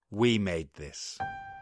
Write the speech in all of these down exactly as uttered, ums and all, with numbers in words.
We made this.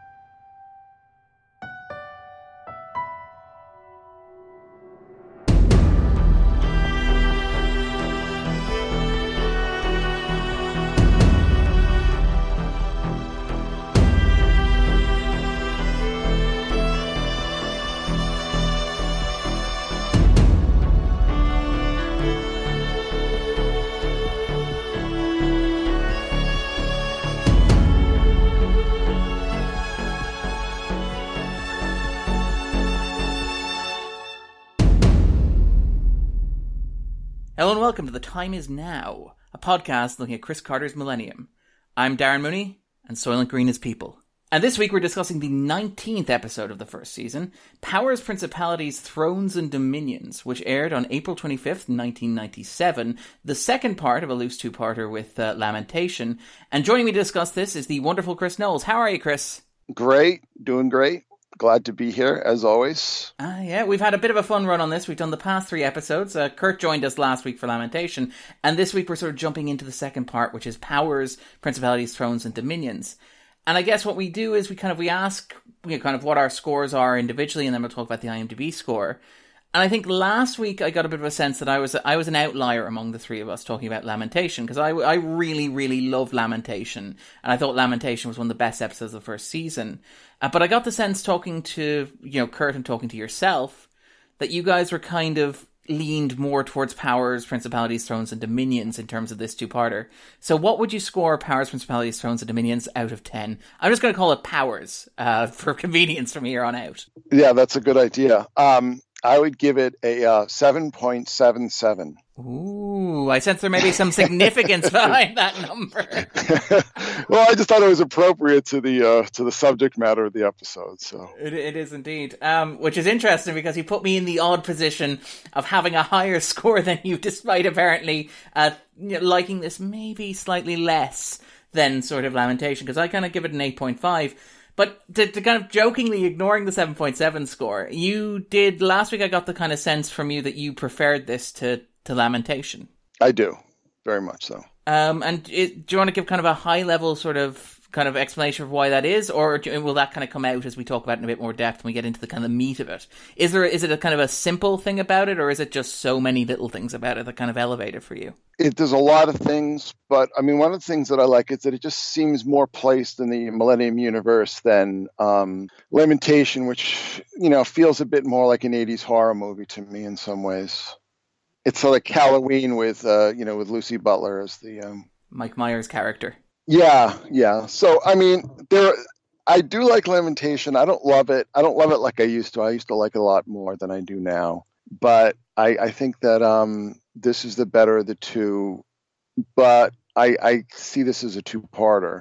Hello and welcome to The Time Is Now, a podcast looking at Chris Carter's Millennium. I'm Darren Mooney, and Soylent Green is people. And this week we're discussing the nineteenth episode of the first season, Powers, Principalities, Thrones and Dominions, which aired on April twenty-fifth, nineteen ninety-seven, the second part of a loose two-parter with uh, Lamentation. And joining me to discuss this is the wonderful Chris Knowles. How are you, Chris? Great, doing great. Glad to be here, as always. Ah, uh, yeah, we've had a bit of a fun run on this. We've done the past three episodes. Uh, Kurt joined us last week for Lamentation, and this week we're sort of jumping into the second part, which is Powers, Principalities, Thrones, and Dominions. And I guess what we do is we kind of we ask you know, kind of what our scores are individually, and then we'll talk about the IMDb score. And I think last week I got a bit of a sense that I was I was an outlier among the three of us talking about Lamentation, because I, I really, really love Lamentation, and I thought Lamentation was one of the best episodes of the first season. Uh, but I got the sense talking to you know Kurt and talking to yourself that you guys were kind of leaned more towards Powers, Principalities, Thrones, and Dominions in terms of this two-parter. So what would you score Powers, Principalities, Thrones, and Dominions out of ten? I'm just going to call it Powers uh, for convenience from here on out. Yeah, that's a good idea. Um, I would give it a uh, seven point seven seven. Ooh, I sense there may be some significance behind that number. Well, I just thought it was appropriate to the uh, to the subject matter of the episode. So it, it is indeed, um, which is interesting because you put me in the odd position of having a higher score than you, despite apparently uh, you know, liking this maybe slightly less than sort of Lamentation, because I kind of give it an eight point five. But to, to kind of jokingly ignoring the seven point seven score, you did, last week I got the kind of sense from you that you preferred this to, to Lamentation. I do, very much so. Um, and it, do you want to give kind of a high level sort of kind of explanation of why that is, or do, will that kind of come out as we talk about it in a bit more depth when we get into the kind of meat of it? Is there is it a kind of a simple thing about it, or is it just so many little things about it that kind of elevate it for you? It, there's a lot of things, but I mean, one of the things that I like is that it just seems more placed in the Millennium universe than um, Lamentation, which, you know, feels a bit more like an eighties horror movie to me in some ways. It's sort of like Halloween with, uh, you know, with Lucy Butler as the um... Mike Myers character. Yeah, yeah. So, I mean, there. I do like Lamentation. I don't love it. I don't love it like I used to. I used to like it a lot more than I do now. But I, I think that um, this is the better of the two. But I, I see this as a two-parter.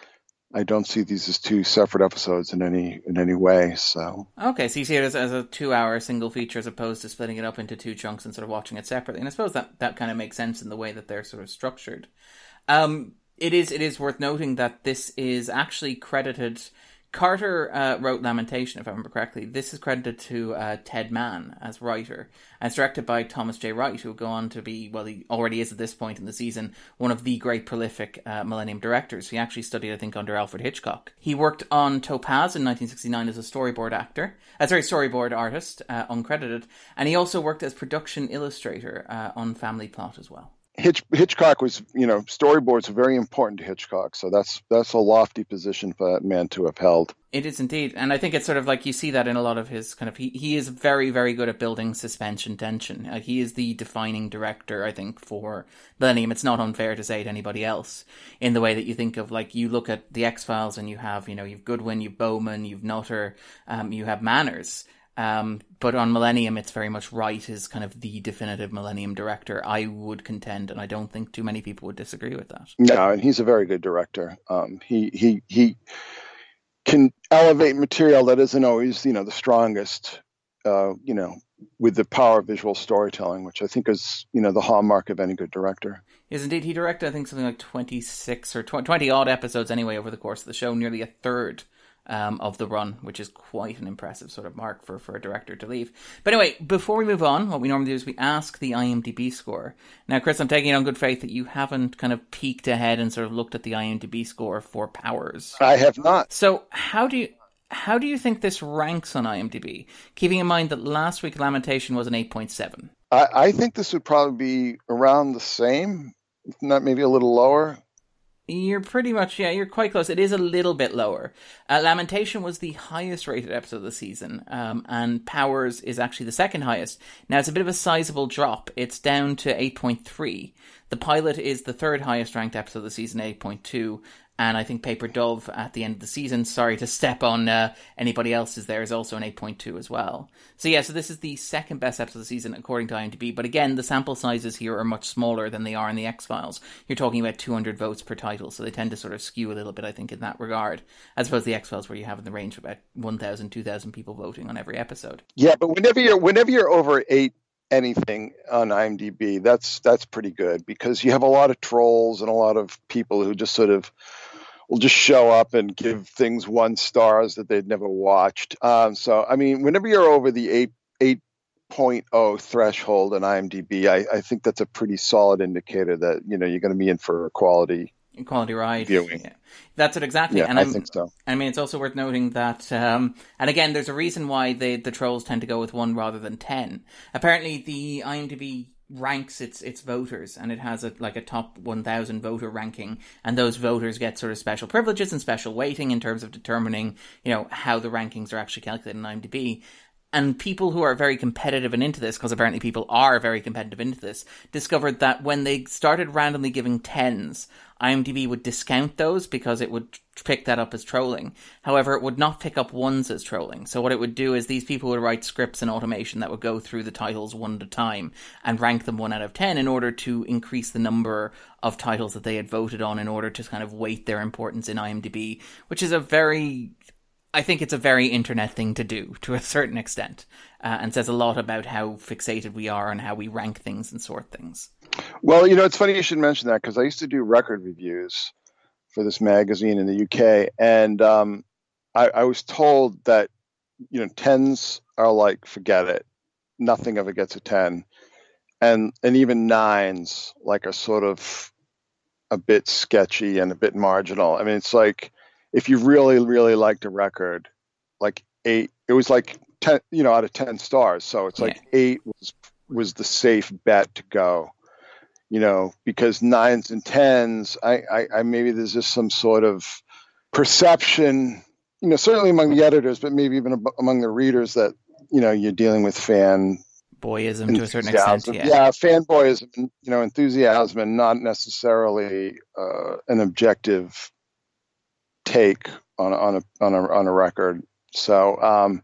I don't see these as two separate episodes in any in any way. So okay, so you see it as, as a two-hour single feature as opposed to splitting it up into two chunks and sort of watching it separately. And I suppose that, that kind of makes sense in the way that they're sort of structured. Um, it is it is worth noting that this is actually credited. Carter uh, wrote Lamentation, if I remember correctly. This is credited to uh, Ted Mann as writer. And it's directed by Thomas J. Wright, who will go on to be, well, he already is at this point in the season, one of the great prolific uh, Millennium directors. He actually studied, I think, under Alfred Hitchcock. He worked on Topaz in nineteen sixty-nine as a storyboard actor. Uh, sorry, storyboard artist, uh, uncredited. And he also worked as production illustrator uh, on Family Plot as well. Hitch, Hitchcock was, you know, storyboards are very important to Hitchcock, so that's that's a lofty position for that man to have held. It is indeed, and I think it's sort of like you see that in a lot of his kind of, he, he is very, very good at building suspension tension. Uh, he is the defining director, I think, for Millennium. It's not unfair to say to anybody else in the way that you think of, like, you look at the X-Files and you have, you know, you've Goodwin, you've Bowman, you've Nutter, um, you have Manners. Um, but on Millennium, it's very much Wright is kind of the definitive Millennium director, I would contend, and I don't think too many people would disagree with that. No, and he's a very good director. Um, he he he can elevate material that isn't always, you know, the strongest, uh, you know, with the power of visual storytelling, which I think is, you know, the hallmark of any good director. Yes, indeed. He directed, I think, something like twenty-six or twenty odd episodes anyway over the course of the show, nearly a third um, of the run, which is quite an impressive sort of mark for, for a director to leave. But anyway, before we move on, what we normally do is we ask the IMDb score. Now, Chris, I'm taking it on good faith that you haven't kind of peeked ahead and sort of looked at the IMDb score for Powers. I have not. So how do you... How do you think this ranks on IMDb, keeping in mind that last week Lamentation was an eight point seven? I, I think this would probably be around the same, if not maybe a little lower. You're pretty much, yeah, you're quite close. It is a little bit lower. Uh, Lamentation was the highest rated episode of the season, um, and Powers is actually the second highest. Now, it's a bit of a sizable drop. It's down to eight point three. The pilot is the third highest ranked episode of the season, eight point two. And I think Paper Dove at the end of the season, sorry to step on uh, anybody else's there, is also an eight point two as well. So yeah, so this is the second best episode of the season according to IMDb. But again, the sample sizes here are much smaller than they are in the X-Files. You're talking about two hundred votes per title, so they tend to sort of skew a little bit, I think, in that regard. As opposed to the X-Files, where you have in the range of about one thousand, two thousand people voting on every episode. Yeah, but whenever you're whenever you're over eight anything on IMDb, that's that's pretty good, because you have a lot of trolls and a lot of people who just sort of will just show up and give things one stars that they'd never watched. Um, so, I mean, whenever you're over the eight eight point oh threshold on IMDb, I, I think that's a pretty solid indicator that, you know, you're going to be in for a quality quality ride viewing. Yeah. That's it exactly. Yeah, and I I'm, think so. I mean, it's also worth noting that, um, and again, there's a reason why they, the trolls tend to go with one rather than ten. Apparently, the IMDb ranks its its voters, and it has a like a top one thousand voter ranking, and those voters get sort of special privileges and special weighting in terms of determining, you know, how the rankings are actually calculated on IMDb. And people who are very competitive and into this, because apparently people are very competitive into this, discovered that when they started randomly giving tens, IMDb would discount those because it would pick that up as trolling. However, it would not pick up ones as trolling. So what it would do is these people would write scripts and automation that would go through the titles one at a time and rank them one out of ten in order to increase the number of titles that they had voted on, in order to kind of weight their importance in IMDb, which is a very... I think it's a very internet thing to do, to a certain extent, uh, and says a lot about how fixated we are on how we rank things and sort things. Well, you know, it's funny you should mention that, because I used to do record reviews for this magazine in the U K, and um, I, I was told that, you know, tens are like, forget it, nothing ever gets a ten, and and even nines like are sort of a bit sketchy and a bit marginal. I mean, it's like, if you really, really liked a record, like eight, it was like ten, you know, out of ten stars. So it's like yeah. eight was was the safe bet to go, you know, because nines and tens, I, I, I maybe there's just some sort of perception, you know, certainly among the editors, but maybe even among the readers, that, you know, you're dealing with fan boyism to a certain extent. Yeah, yeah, fanboyism, you know, enthusiasm, and not necessarily uh, an objective take on on a on a on a record. So um,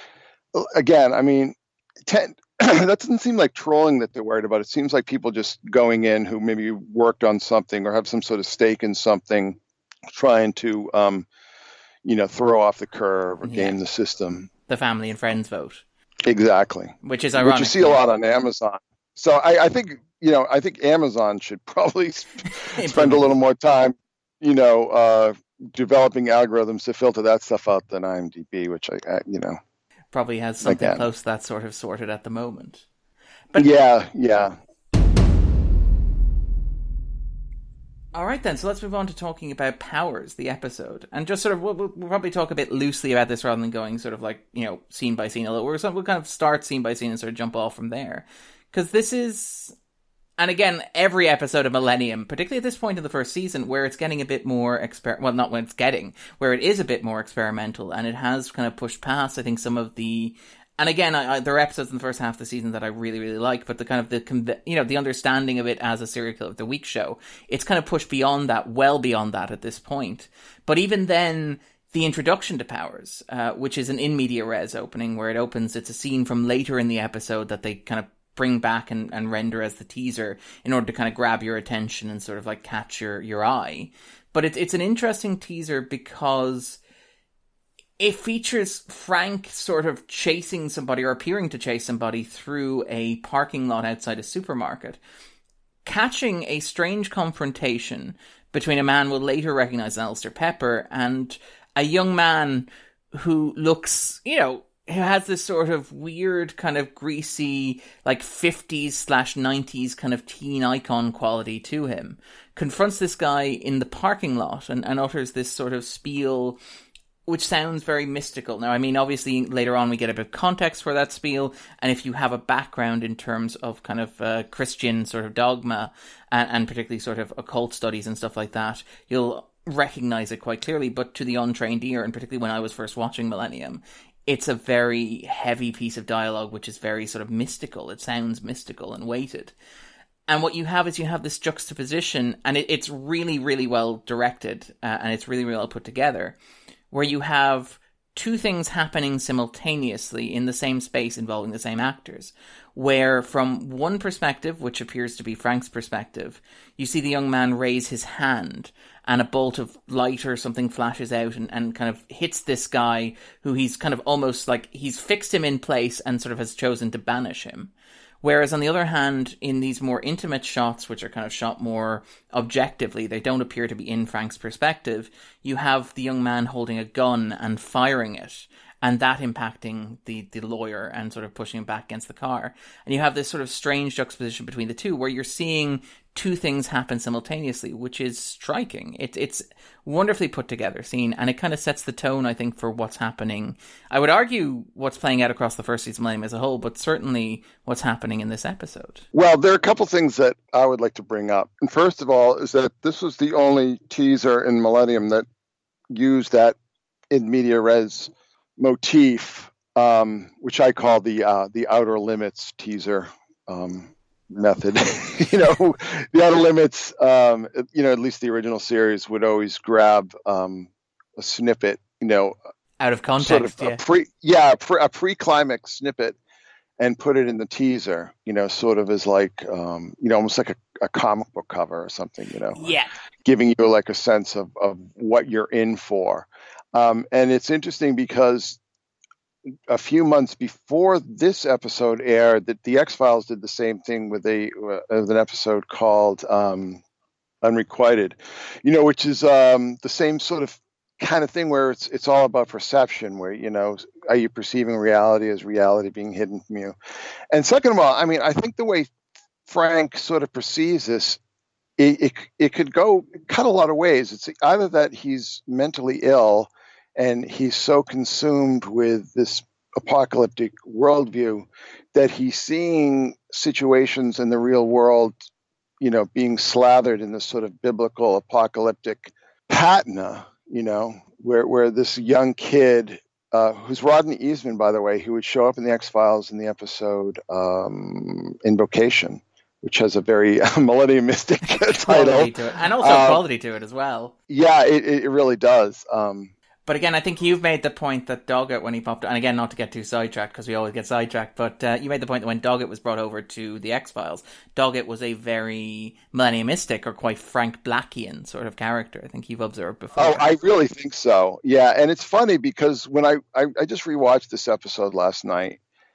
again, I mean, ten, that doesn't seem like trolling that they're worried about. It seems like people just going in who maybe worked on something or have some sort of stake in something, trying to um, you know, throw off the curve or yeah. game the system. The family and friends vote. Exactly. Which is ironic. Which you see a lot on Amazon. So I, I think, you know, I think Amazon should probably spend a little more time, you know, uh, developing algorithms to filter that stuff out than IMDb, which I, I you know, probably has something again. close to that sort of sorted at the moment. But yeah, yeah. All right, then. So let's move on to talking about Powers, the episode, and just sort of we'll, we'll probably talk a bit loosely about this rather than going sort of like, you know, scene by scene. We'll, we'll kind of start scene by scene and sort of jump off from there, because this is. And again, every episode of Millennium, particularly at this point in the first season, where it's getting a bit more exper- well, not when it's getting, where it is a bit more experimental, and it has kind of pushed past, I think, some of the, and again, I, I, there are episodes in the first half of the season that I really, really like, but the kind of the, you know, the understanding of it as a serial killer of the week show, it's kind of pushed beyond that, well beyond that at this point. But even then, the introduction to Powers, uh, which is an in media res opening, where it opens, it's a scene from later in the episode that they kind of bring back and, and render as the teaser in order to kind of grab your attention and sort of like catch your, your eye. But it's it's an interesting teaser because it features Frank sort of chasing somebody or appearing to chase somebody through a parking lot outside a supermarket, catching a strange confrontation between a man we'll later recognize as Alistair Pepper and a young man who looks, you know, who has this sort of weird kind of greasy, like fifties slash nineties kind of teen icon quality to him, confronts this guy in the parking lot and, and utters this sort of spiel, which sounds very mystical. Now, I mean, obviously, later on we get a bit of context for that spiel, and if you have a background in terms of kind of uh, Christian sort of dogma, and, and particularly sort of occult studies and stuff like that, you'll recognize it quite clearly. But to the untrained ear, and particularly when I was first watching Millennium, it's a very heavy piece of dialogue, which is very sort of mystical. It sounds mystical and weighted. And what you have is you have this juxtaposition, and it, it's really, really well directed, uh, and it's really, really well put together, where you have two things happening simultaneously in the same space involving the same actors, where from one perspective, which appears to be Frank's perspective, you see the young man raise his hand and a bolt of light or something flashes out and, and kind of hits this guy who he's kind of almost like he's fixed him in place and sort of has chosen to banish him. Whereas on the other hand, in these more intimate shots, which are kind of shot more objectively, they don't appear to be in Frank's perspective, you have the young man holding a gun and firing it, and that impacting the, the lawyer and sort of pushing him back against the car. And you have this sort of strange juxtaposition between the two, where you're seeing two things happen simultaneously, which is striking. It, it's wonderfully put together scene, and it kind of sets the tone, I think, for what's happening. I would argue what's playing out across the first season of Millennium as a whole, but certainly what's happening in this episode. Well, there are a couple things that I would like to bring up. And first of all is that this was the only teaser in Millennium that used that in media res motif, um, which I call the uh, the Outer Limits teaser um, method. you know, the Outer Limits, um, you know, at least the original series would always grab um, a snippet, you know, out of context, sort of yeah, a pre, yeah, a, pre, a pre-climax snippet, and put it in the teaser, you know, sort of as like, um, you know, almost like a, a comic book cover or something, you know, yeah, giving you like a sense of, of what you're in for. Um, and it's interesting because a few months before this episode aired, that the X-Files did the same thing with a uh, with an episode called um, Unrequited, you know, which is um, the same sort of kind of thing where it's it's all about perception, where, you know, are you perceiving reality as reality being hidden from you? And second of all, I mean, I think the way Frank sort of perceives this, it it, it could go cut a lot of ways. It's either that he's mentally ill and he's so consumed with this apocalyptic worldview that he's seeing situations in the real world, you know, being slathered in this sort of biblical apocalyptic patina, you know, where where this young kid, uh, who's Rodney Eastman, by the way, who would show up in the X-Files in the episode um, Invocation, which has a very Millennium Mystic title. To it. And also um, quality to it as well. Yeah, it, it really does. Um, But again, I think you've made the point that Doggett, when he popped, and again, not to get too sidetracked because we always get sidetracked, but uh, you made the point that when Doggett was brought over to the X-Files, Doggett was a very millenniumistic or quite Frank Blackian sort of character. I think you've observed before. Oh, I really think so. Yeah, and it's funny because when I, I, I just rewatched this episode last night,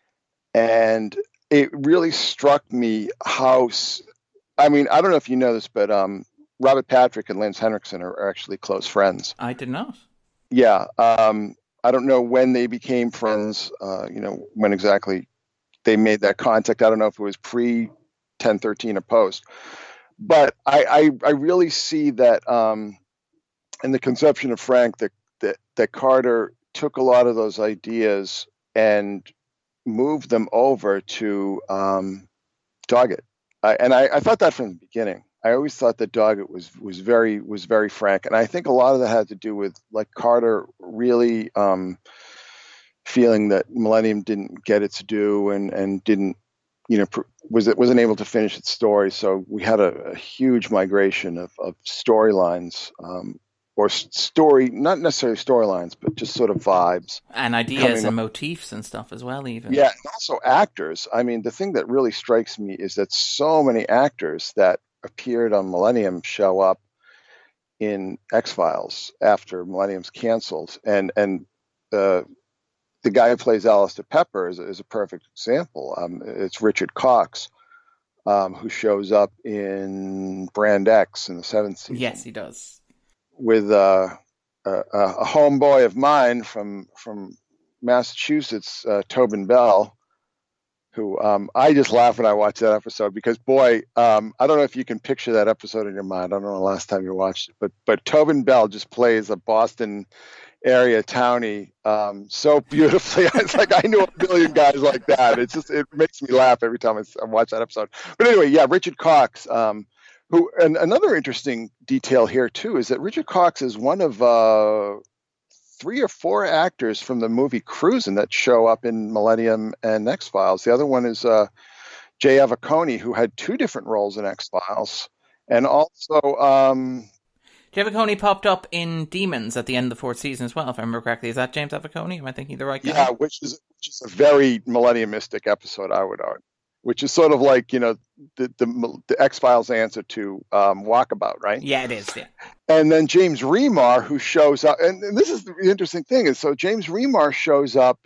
and it really struck me how, I mean, I don't know if you know this, but um, Robert Patrick and Lance Henriksen are, are actually close friends. I did not. Yeah, um, I don't know when they became friends, uh, you know, when exactly they made that contact. I don't know if it was pre ten thirteen or post. But I, I, I really see that um, in the conception of Frank, that, that, that Carter took a lot of those ideas and moved them over to um, Doggett. I, and I, I thought that from the beginning. I always thought that Doggett was was very was very frank, and I think a lot of that had to do with like Carter really um, feeling that Millennium didn't get its due and and didn't, you know, pr- was it wasn't able to finish its story. So we had a, a huge migration of, of storylines, um, or story, not necessarily storylines, but just sort of vibes and ideas and up. motifs and stuff as well. Even yeah, and also actors. I mean, the thing that really strikes me is that so many actors that appeared on Millennium show up in X-Files after Millennium's canceled, and and uh, the guy who plays Alistair Pepper is, is a perfect example. Um, it's Richard Cox, um, who shows up in Brand X in the seventh season. Yes, he does. With uh, a, a homeboy of mine from from Massachusetts, uh, Tobin Bell, who um, I just laugh when I watch that episode because, boy, um, I don't know if you can picture that episode in your mind. I don't know the last time you watched it, but but Tobin Bell just plays a Boston area townie um, so beautifully. It's like I knew a million guys like that. It's just it makes me laugh every time I, I watch that episode. But anyway, yeah, Richard Cox. Um, who and another interesting detail here too is that Richard Cox is one of uh, three or four actors from the movie Cruisin' that show up in Millennium and X-Files. The other one is uh, Jay Avacone, who had two different roles in X-Files, and also. Um, Jay Avacone popped up in Demons at the end of the fourth season as well, if I remember correctly. Is that James Avacone? Am I thinking the right guy? Yeah, which is which is a very Millenniumistic episode, I would argue. Which is sort of like, you know, the the, the X-Files answer to um, Walkabout, right? Yeah, it is, yeah. And then James Remar, who shows up, and, and this is the interesting thing, is so James Remar shows up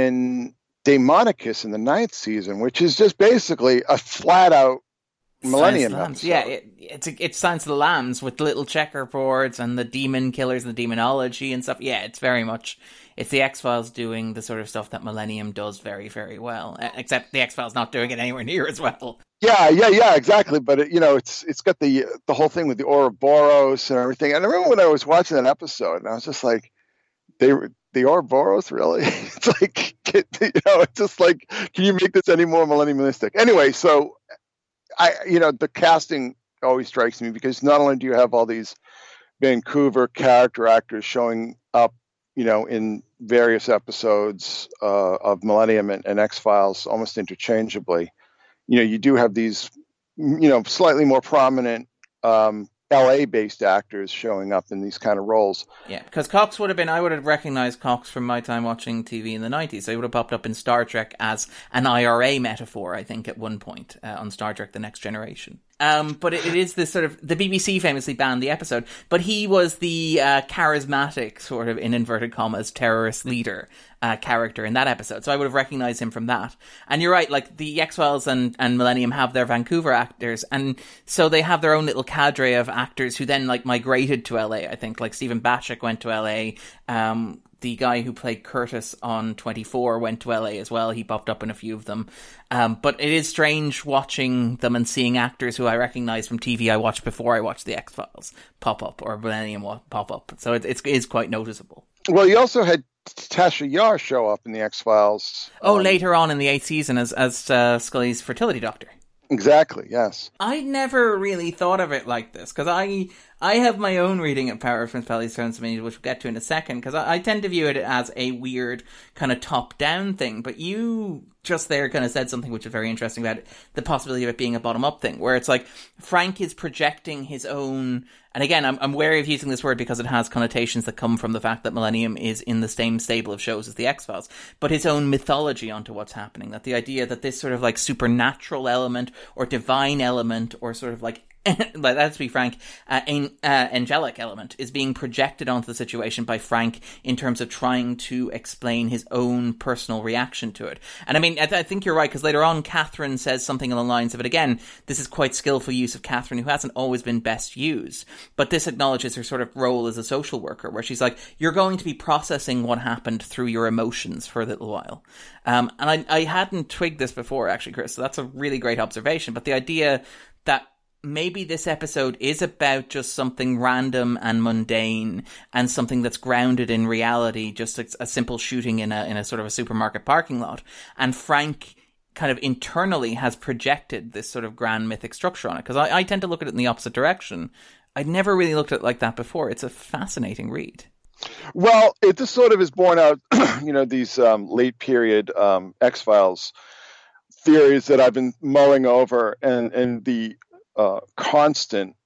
in Daemonicus in the ninth season, which is just basically a flat-out Millennium episode. Yeah, it, it's a, it's Silence of the Lambs with little checkerboards and the demon killers and the demonology and stuff. Yeah, it's very much, it's the X-Files doing the sort of stuff that Millennium does very, very well. Except the X-Files not doing it anywhere near as well. Yeah, yeah, yeah, exactly. But it, you know, it's it's got the the whole thing with the Ouroboros and everything. And I remember when I was watching that episode, and I was just like, they the Ouroboros, really? It's like, you know, it's just like, can you make this any more millenniumistic? Anyway, so. I, you know, the casting always strikes me because not only do you have all these Vancouver character actors showing up, you know, in various episodes uh, of Millennium and, and X-Files almost interchangeably, you know, you do have these, you know, slightly more prominent um, L A-based actors showing up in these kind of roles. Yeah, because Cox would have been, I would have recognized Cox from my time watching T V in the nineties. So he would have popped up in Star Trek as an I R A metaphor, I think, at one point uh, on Star Trek The Next Generation. Um, but it, it is this sort of, the B B C famously banned the episode, but he was the uh, charismatic sort of, in inverted commas, terrorist leader uh, character in that episode. So I would have recognized him from that. And you're right, like the X-Files and, and Millennium have their Vancouver actors, and so they have their own little cadre of actors who then like migrated to L A, I think. Like Stephen Bashik went to L A, um... the guy who played Curtis on twenty-four went to L A as well. He popped up in a few of them. Um, but it is strange watching them and seeing actors who I recognise from T V I watched before I watched The X-Files pop up, or Millennium pop up. So it, it's, it is quite noticeable. Well, you also had Tasha Yar show up in The X-Files. Oh, um, later on in the eighth season as, as uh, Scully's fertility doctor. Exactly, yes. I never really thought of it like this, because I I have my own reading of Power of Principalities, Thrones, and Dominions, which we'll get to in a second, because I, I tend to view it as a weird kind of top-down thing, but you just there kind of said something which is very interesting about it, the possibility of it being a bottom-up thing, where it's like Frank is projecting his own, and again, I'm, I'm wary of using this word because it has connotations that come from the fact that Millennium is in the same stable of shows as the X-Files, but his own mythology onto what's happening, that the idea that this sort of like supernatural element, or divine element, or sort of like like, let's be frank, uh, an uh, angelic element is being projected onto the situation by Frank in terms of trying to explain his own personal reaction to it. And I mean, I, th- I think you're right, because later on, Catherine says something along the lines of it again. This is quite skillful use of Catherine, who hasn't always been best used. But this acknowledges her sort of role as a social worker, where she's like, you're going to be processing what happened through your emotions for a little while. Um, and I, I hadn't twigged this before, actually, Chris, so that's a really great observation. But the idea that maybe this episode is about just something random and mundane and something that's grounded in reality, just a, a simple shooting in a in a sort of a supermarket parking lot. And Frank kind of internally has projected this sort of grand mythic structure on it. Because I, I tend to look at it in the opposite direction. I'd never really looked at it like that before. It's a fascinating read. Well, it just sort of is born out, you know, these um, late period um, X-Files theories that I've been mulling over, and, and the Uh, constant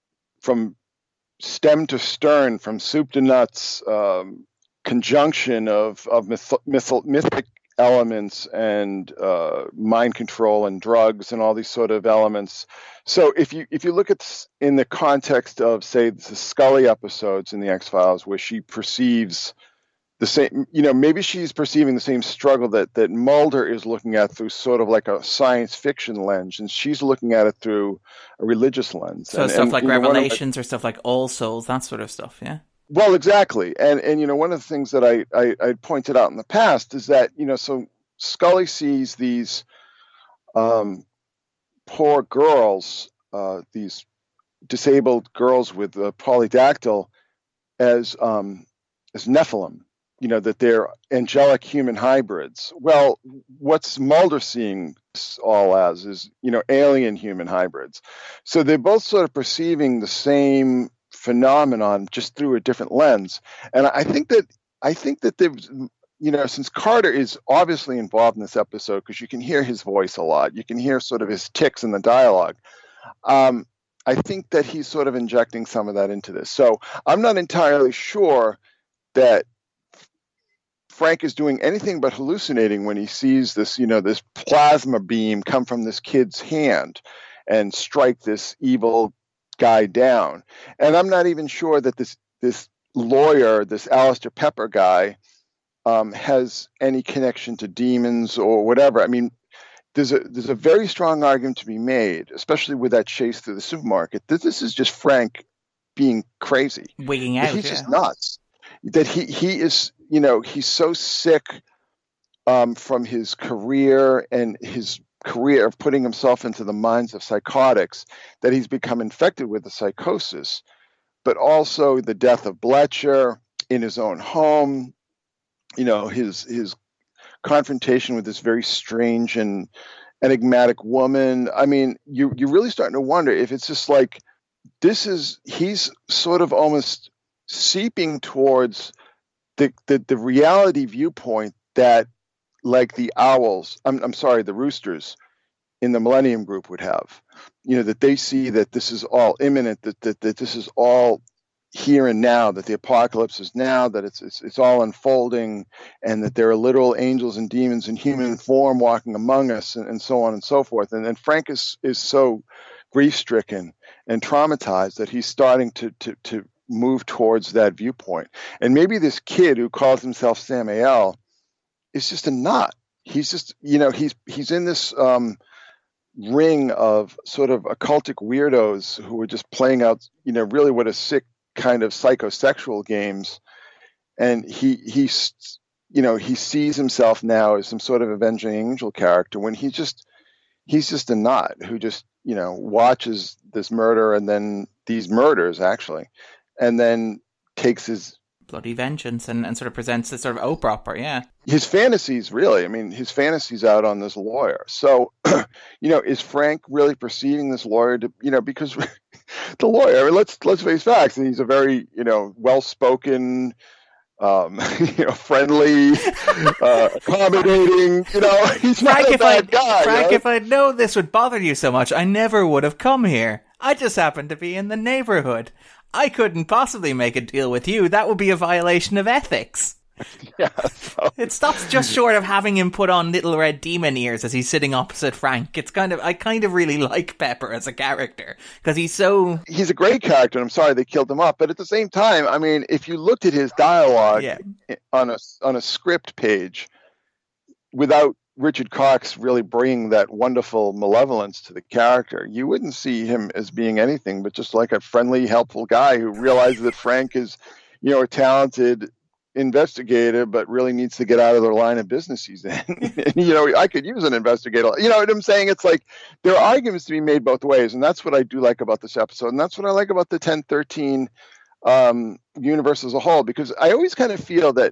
from stem to stern, from soup to nuts, um, conjunction of of myth- myth- mythic elements and uh, mind control and drugs and all these sort of elements. So if you if you look at this in the context of, say, the Scully episodes in the X-Files, where she perceives the same, you know, maybe she's perceiving the same struggle that, that Mulder is looking at through sort of like a science fiction lens, and she's looking at it through a religious lens. So and, stuff and, like you know, Revelations, or stuff like All Souls, that sort of stuff, yeah? Well, exactly. And, and you know, one of the things that I, I, I pointed out in the past is that, you know, so Scully sees these um, poor girls, uh, these disabled girls with a polydactyl as um, as Nephilim, you know, that they're angelic human hybrids. Well, what's Mulder seeing this all as is, you know, alien human hybrids. So they're both sort of perceiving the same phenomenon just through a different lens. And I think that I think that there's, you know, since Carter is obviously involved in this episode because you can hear his voice a lot, you can hear sort of his tics in the dialogue. Um, I think that he's sort of injecting some of that into this. So I'm not entirely sure that Frank is doing anything but hallucinating when he sees this, you know, this plasma beam come from this kid's hand and strike this evil guy down. And I'm not even sure that this this lawyer, this Alistair Pepper guy, um, has any connection to demons or whatever. I mean, there's a there's a very strong argument to be made, especially with that chase through the supermarket, that this is just Frank being crazy, wigging out. He's yeah. just nuts. That he he is, you know, he's so sick um, from his career and his career of putting himself into the minds of psychotics that he's become infected with the psychosis, but also the death of Bletcher in his own home, you know, his his confrontation with this very strange and enigmatic woman. I mean, you you're really starting to wonder if it's just like this is he's sort of almost seeping towards the the, the reality viewpoint that like the owls, I'm I'm sorry, the roosters in the Millennium Group would have. You know, that they see that this is all imminent, that that, that this is all here and now, that the apocalypse is now, that it's, it's it's all unfolding, and that there are literal angels and demons in human form walking among us, and, and so on and so forth. And then Frank is is so grief-stricken and traumatized that he's starting to to to move towards that viewpoint. And maybe this kid who calls himself Samael is just a nut. He's just, you know, he's he's in this um, ring of sort of occultic weirdos who are just playing out, you know, really what a sick kind of psychosexual games, and he he's you know he sees himself now as some sort of avenging angel character when he just he's just a nut who just you know watches this murder and then these murders actually, and then takes his bloody vengeance and, and sort of presents this sort of Oprah opera. Yeah, his fantasies really. I mean, his fantasies out on this lawyer. So, you know, is Frank really perceiving this lawyer to you know because. The lawyer, I mean, let's let's face facts. He's a very, you know, well-spoken, um, you know, friendly, uh, accommodating. You know, he's Frank, not a if bad I'd, guy. Frank, right? if I'd known this would bother you so much, I never would have come here. I just happened to be in the neighborhood. I couldn't possibly make a deal with you. That would be a violation of ethics. Yeah, so. It stops just short of having him put on little red demon ears as he's sitting opposite Frank. It's kind of, I kind of really like Pepper as a character because he's so... He's a great character, and I'm sorry they killed him off. But at the same time, I mean, if you looked at his dialogue yeah. on a, on a script page without Richard Cox really bringing that wonderful malevolence to the character, you wouldn't see him as being anything but just like a friendly, helpful guy who realizes that Frank is, you know, a talented investigator, but really needs to get out of the line of business he's in. You know, I could use an investigator. You know what I'm saying? It's like there are arguments to be made both ways, and that's what I do like about this episode, and that's what I like about the ten thirteen um, universe as a whole, because I always kind of feel that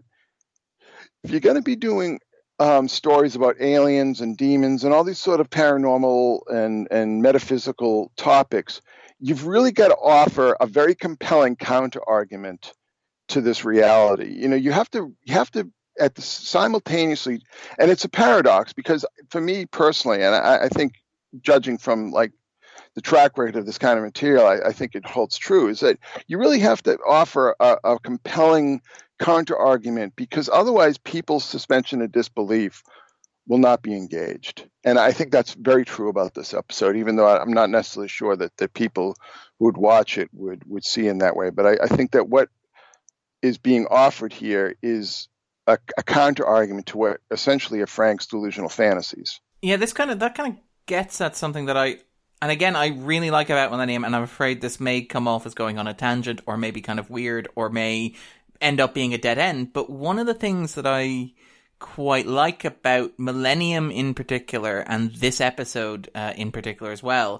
if you're going to be doing um, stories about aliens and demons and all these sort of paranormal and, and metaphysical topics, you've really got to offer a very compelling counter argument to this reality. You know, you have to you have to at the simultaneously, and it's a paradox because for me personally, and I, I think judging from like the track record of this kind of material, I, I think it holds true, is that you really have to offer a, a compelling counter argument, because otherwise people's suspension of disbelief will not be engaged. And I think that's very true about this episode, even though I'm not necessarily sure that the people who would watch it would would see in that way. But I, I think that what is being offered here is a, a counter argument to what essentially are Frank's delusional fantasies. Yeah, this kind of that kind of gets at something that I and again, I really like about Millennium, and I'm afraid this may come off as going on a tangent, or maybe kind of weird, or may end up being a dead end, but one of the things that I quite like about Millennium in particular, and this episode uh, in particular as well,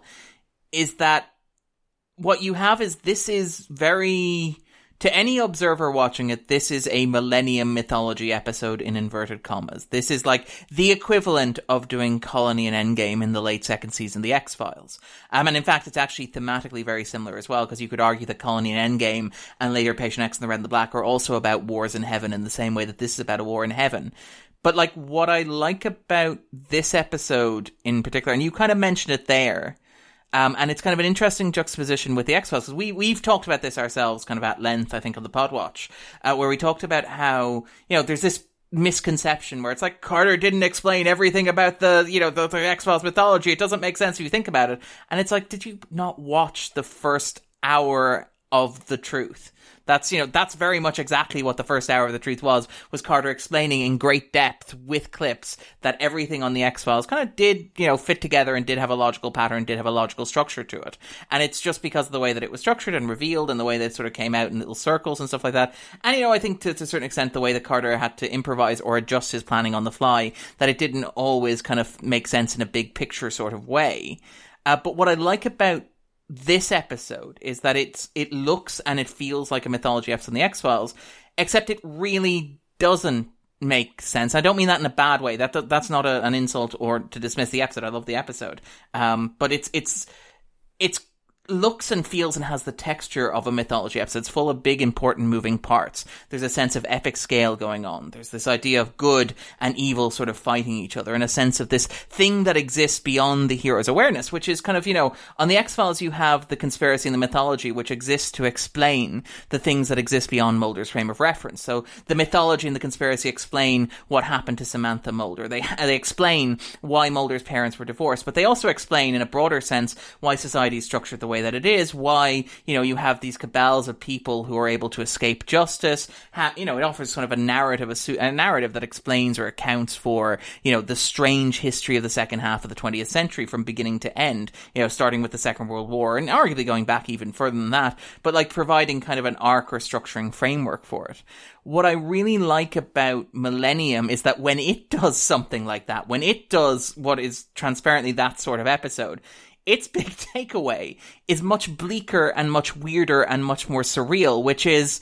is that what you have is this is very... To any observer watching it, this is a Millennium mythology episode in inverted commas. This is like the equivalent of doing Colony and Endgame in the late second season of The X-Files. Um, and in fact, it's actually thematically very similar as well, because you could argue that Colony and Endgame and later Patient X and the Red and the Black are also about wars in heaven in the same way that this is about a war in heaven. But like what I like about this episode in particular, and you kind of mentioned it there, Um, and it's kind of an interesting juxtaposition with the X-Files, because we, we've talked about this ourselves kind of at length, I think, on the Podwatch, uh, where we talked about how, you know, there's this misconception where it's like, Carter didn't explain everything about the, you know, the, the X-Files mythology. It doesn't make sense if you think about it. And it's like, did you not watch the first hour of The Truth? That's, you know, that's very much exactly what the first hour of The Truth was, was Carter explaining in great depth with clips that everything on the X-Files kind of did, you know, fit together and did have a logical pattern, did have a logical structure to it. And it's just because of the way that it was structured and revealed and the way that it sort of came out in little circles and stuff like that. And, you know, I think to, to a certain extent, the way that Carter had to improvise or adjust his planning on the fly, that it didn't always kind of make sense in a big picture sort of way. Uh, but what I like about this episode is that it's it looks and it feels like a mythology episode in the X-Files, except it really doesn't make sense. I don't mean that in a bad way. That that's not a, an insult or to dismiss the episode. I love the episode, um, but it's it's it's looks and feels and has the texture of a mythology episode. It's full of big, important, moving parts. There's a sense of epic scale going on. There's this idea of good and evil sort of fighting each other, and a sense of this thing that exists beyond the hero's awareness, which is kind of, you know, on the X-Files you have the conspiracy and the mythology, which exists to explain the things that exist beyond Mulder's frame of reference. So the mythology and the conspiracy explain what happened to Samantha Mulder. They, they explain why Mulder's parents were divorced, but they also explain in a broader sense why society is structured the way that it is, why, you know, you have these cabals of people who are able to escape justice. Ha- you know, it offers sort of a narrative, a, su- a narrative that explains or accounts for, you know, the strange history of the second half of the twentieth century from beginning to end, you know, starting with the Second World War and arguably going back even further than that, but like providing kind of an arc or structuring framework for it. What I really like about Millennium is that when it does something like that, when it does what is transparently that sort of episode, its big takeaway is much bleaker and much weirder and much more surreal, which is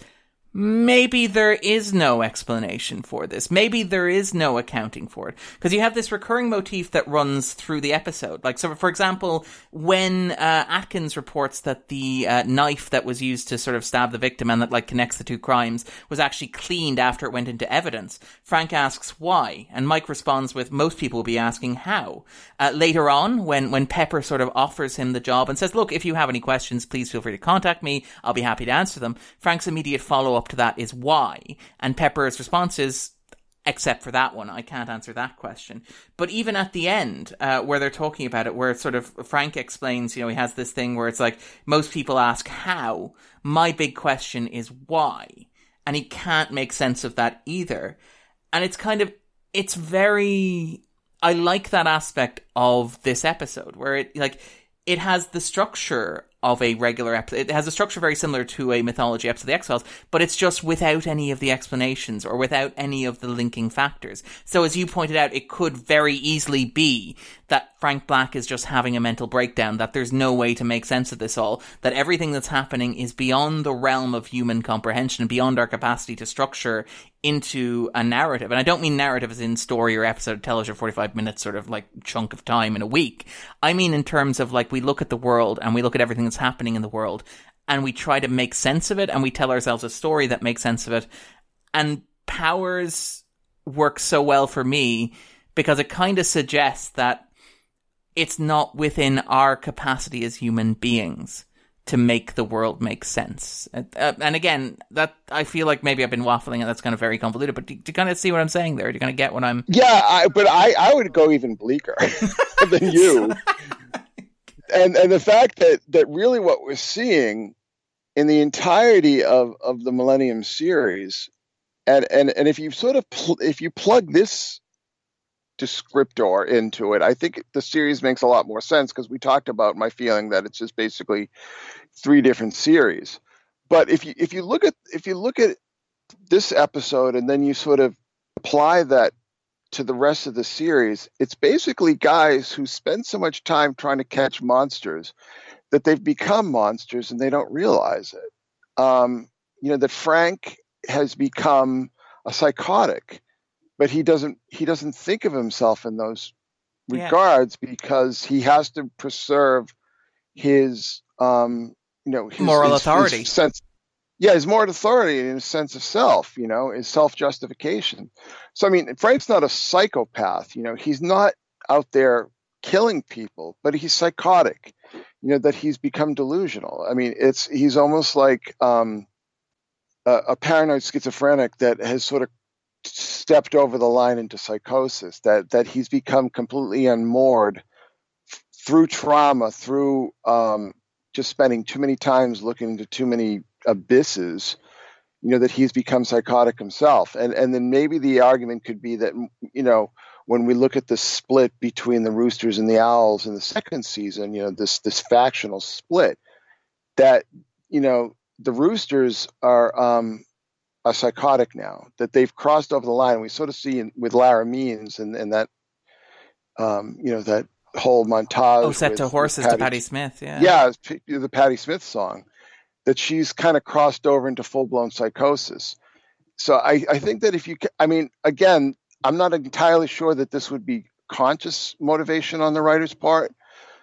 maybe there is no explanation for this. Maybe there is no accounting for it. Because you have this recurring motif that runs through the episode. Like, so for example, when uh, Atkins reports that the uh, knife that was used to sort of stab the victim and that like connects the two crimes was actually cleaned after it went into evidence, Frank asks why, and Mike responds with, most people will be asking how. Uh, later on, when, when Pepper sort of offers him the job and says, look, if you have any questions, please feel free to contact me. I'll be happy to answer them. Frank's immediate follow-up to that is why, and Pepper's response is, except for that one, I can't answer that question. But even at the end, uh, where they're talking about it, where sort of Frank explains, you know, he has this thing where it's like, most people ask how, my big question is why, and he can't make sense of that either. And it's kind of, it's very, I like that aspect of this episode, where it, like, it has the structure of a regular episode. It has a structure very similar to a mythology episode of The X-Files, but it's just without any of the explanations or without any of the linking factors. So as you pointed out, it could very easily be that Frank Black is just having a mental breakdown, that there's no way to make sense of this all, that everything that's happening is beyond the realm of human comprehension and beyond our capacity to structure into a narrative. And I don't mean narrative as in story or episode of television, forty-five minutes sort of like chunk of time in a week. I mean in terms of like, we look at the world and we look at everything that's happening in the world and we try to make sense of it and we tell ourselves a story that makes sense of it. And Powers works so well for me because it kind of suggests that it's not within our capacity as human beings to make the world make sense. Uh, and again, that I feel like maybe I've been waffling and that's kind of very convoluted, but do, do you kind of see what I'm saying there? Do you kind of get what I'm... Yeah, I, but I, I would go even bleaker than you. and and the fact that, that really what we're seeing in the entirety of, of the Millennium series, and, and, and if you sort of, pl- if you plug this descriptor into it. I think the series makes a lot more sense because we talked about my feeling that it's just basically three different series. But if you if you look at if you look at this episode and then you sort of apply that to the rest of the series, it's basically guys who spend so much time trying to catch monsters that they've become monsters and they don't realize it. Um, you know, that Frank has become a psychotic, but he doesn't he doesn't think of himself in those regards yeah. because he has to preserve his um, you know his moral his, authority his sense. Yeah, his moral authority and his sense of self, you know, his self-justification. So, I mean, Frank's not a psychopath, you know, he's not out there killing people, but he's psychotic, you know, that he's become delusional. I mean, it's, he's almost like um, a, a paranoid schizophrenic that has sort of stepped over the line into psychosis, that, that he's become completely unmoored f- through trauma, through um, just spending too many times looking into too many abysses, you know, that he's become psychotic himself. And and then maybe the argument could be that, you know, when we look at the split between the Roosters and the Owls in the second season, you know, this this factional split, that, you know, the Roosters are um, are psychotic now, that they've crossed over the line. We sort of see in, with Lara Means and, and that, um, you know, that whole montage. Oh, set with, to Horses Patti, to Patti Smith, yeah. Yeah, the Patti Smith song. That she's kind of crossed over into full-blown psychosis. So I, I think that if you, I mean, again, I'm not entirely sure that this would be conscious motivation on the writer's part.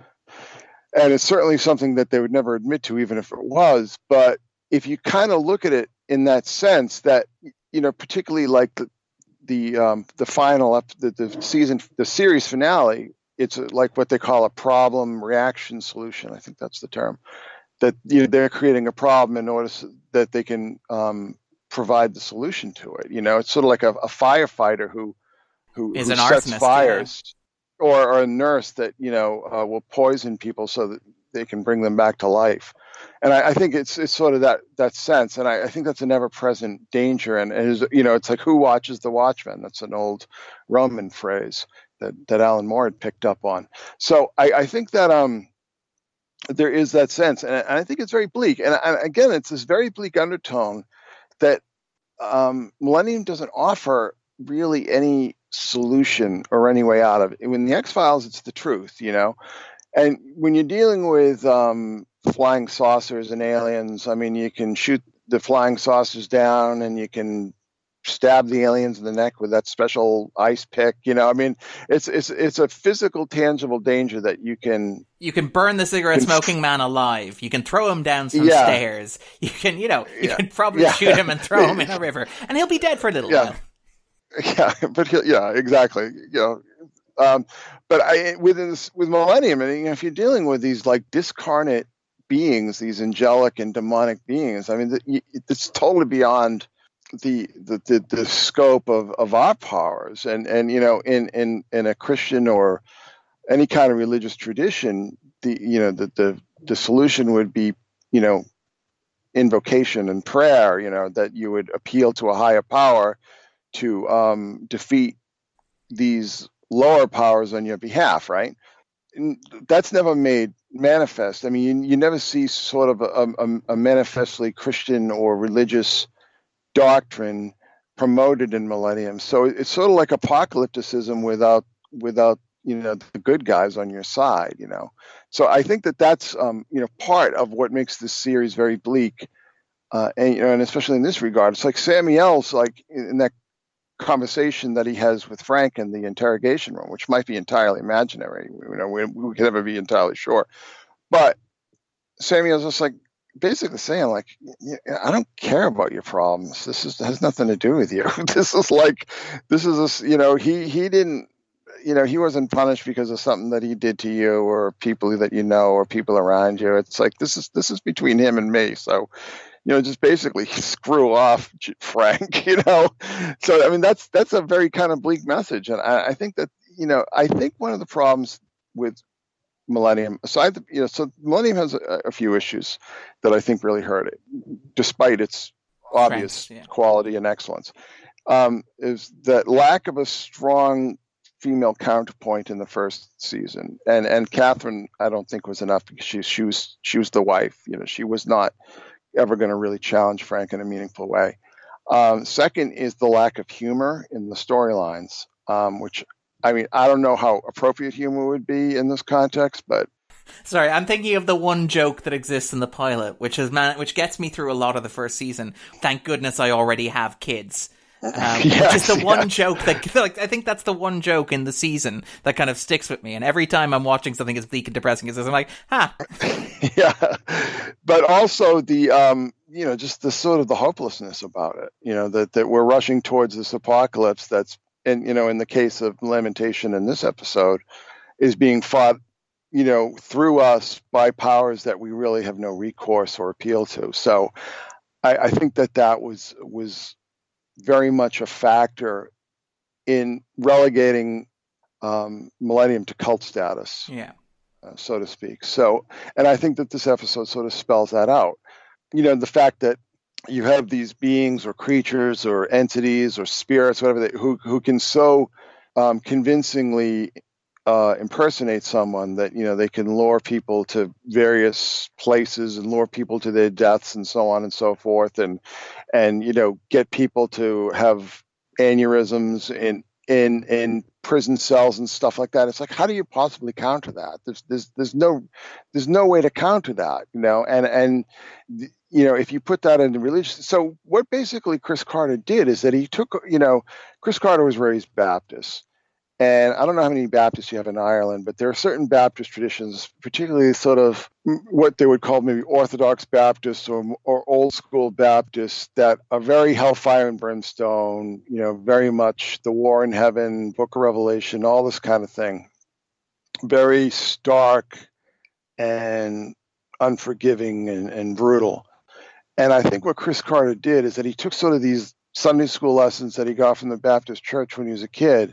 And it's certainly something that they would never admit to, even if it was. But if you kind of look at it in that sense that, you know, particularly like the, the, um, the final, the, the season, the series finale, it's like what they call a problem reaction solution. I think that's the term. That, you know, they're creating a problem in order so that they can um, provide the solution to it. You know, it's sort of like a, a firefighter who who, is who an sets arsonist, fires, yeah. or, or a nurse that, you know, uh, will poison people so that they can bring them back to life. And I, I think it's it's sort of that that sense, and I, I think that's an ever-present danger. And, and is, you know, it's like who watches the Watchmen? That's an old Roman phrase that that Alan Moore had picked up on. So I, I think that um. there is that sense, and I think it's very bleak. And, and again, it's this very bleak undertone that um, Millennium doesn't offer really any solution or any way out of it. In the X-Files, it's the truth, you know. And when you're dealing with um, flying saucers and aliens, I mean, you can shoot the flying saucers down, and you can stab the aliens in the neck with that special ice pick. You know, I mean, it's it's it's a physical, tangible danger that you can you can burn the cigarette smoking man alive. You can throw him down some yeah. stairs. You can, you know, you yeah. can probably yeah. shoot him and throw him in a river, and he'll be dead for a little yeah. while. Yeah, but he'll, yeah, exactly. You know, um, but I within this, with Millennium, and you know, if you're dealing with these like discarnate beings, these angelic and demonic beings, I mean, it's totally beyond the the, the, the scope of, of our powers. And, and you know, in, in, in a Christian or any kind of religious tradition, the you know the, the the solution would be, you know, invocation and prayer, you know, that you would appeal to a higher power to um, defeat these lower powers on your behalf, right? And that's never made manifest. I mean, you, you never see sort of a, a, a manifestly Christian or religious doctrine promoted in Millennium. So it's sort of like apocalypticism without without you know the good guys on your side, you know. So I think that that's um, you know part of what makes this series very bleak, uh, and you know, and especially in this regard, it's like Samuel's like in that conversation that he has with Frank in the interrogation room, which might be entirely imaginary. You know, we, we can never be entirely sure, but Samuel's just like basically saying, like, I don't care about your problems. This is has nothing to do with you. This is like, this is a, you know, he he didn't, you know, he wasn't punished because of something that he did to you or people that you know or people around you. It's like this is this is between him and me. So, you know, just basically screw off, Frank, you know. So, I mean, that's that's a very kind of bleak message. And I, I think that, you know, I think one of the problems with Millennium, aside, the, you know, so Millennium has a, a few issues that I think really hurt it, despite its obvious Friends, yeah. quality and excellence, um, is that lack of a strong female counterpoint in the first season, and and Catherine, I don't think was enough because she she was she was the wife. You know, she was not ever going to really challenge Frank in a meaningful way. Um, second is the lack of humor in the storylines, um, which, I mean, I don't know how appropriate humor would be in this context, but sorry, I'm thinking of the one joke that exists in the pilot, which is man, which gets me through a lot of the first season. Thank goodness I already have kids. Um, yes, which is the one yeah. joke that, like, I think that's the one joke in the season that kind of sticks with me. And every time I'm watching something as bleak and depressing as this, I'm like, ha. Yeah. But also the, um, you know, just the sort of the hopelessness about it, you know, that, that we're rushing towards this apocalypse that's, and, you know, in the case of Lamentation in this episode, is being fought, you know, through us by powers that we really have no recourse or appeal to. So I, I think that that was, was, very much a factor in relegating um, Millennium to cult status, yeah, uh, so to speak. So, and I think that this episode sort of spells that out. You know, the fact that you have these beings or creatures or entities or spirits, whatever, they, who who can so um, convincingly uh, impersonate someone that, you know, they can lure people to various places and lure people to their deaths and so on and so forth, and and you know, get people to have aneurysms in in in prison cells and stuff like that. It's like, how do you possibly counter that? There's there's there's no there's no way to counter that, you know. And and you know, if you put that into religion, so what basically Chris Carter did is that he took, you know, Chris Carter was raised Baptist. And I don't know how many Baptists you have in Ireland, but there are certain Baptist traditions, particularly sort of what they would call maybe Orthodox Baptists or, or old school Baptists, that are very hellfire and brimstone, you know, very much the war in heaven, Book of Revelation, all this kind of thing. Very stark and unforgiving and, and brutal. And I think what Chris Carter did is that he took sort of these Sunday school lessons that he got from the Baptist church when he was a kid,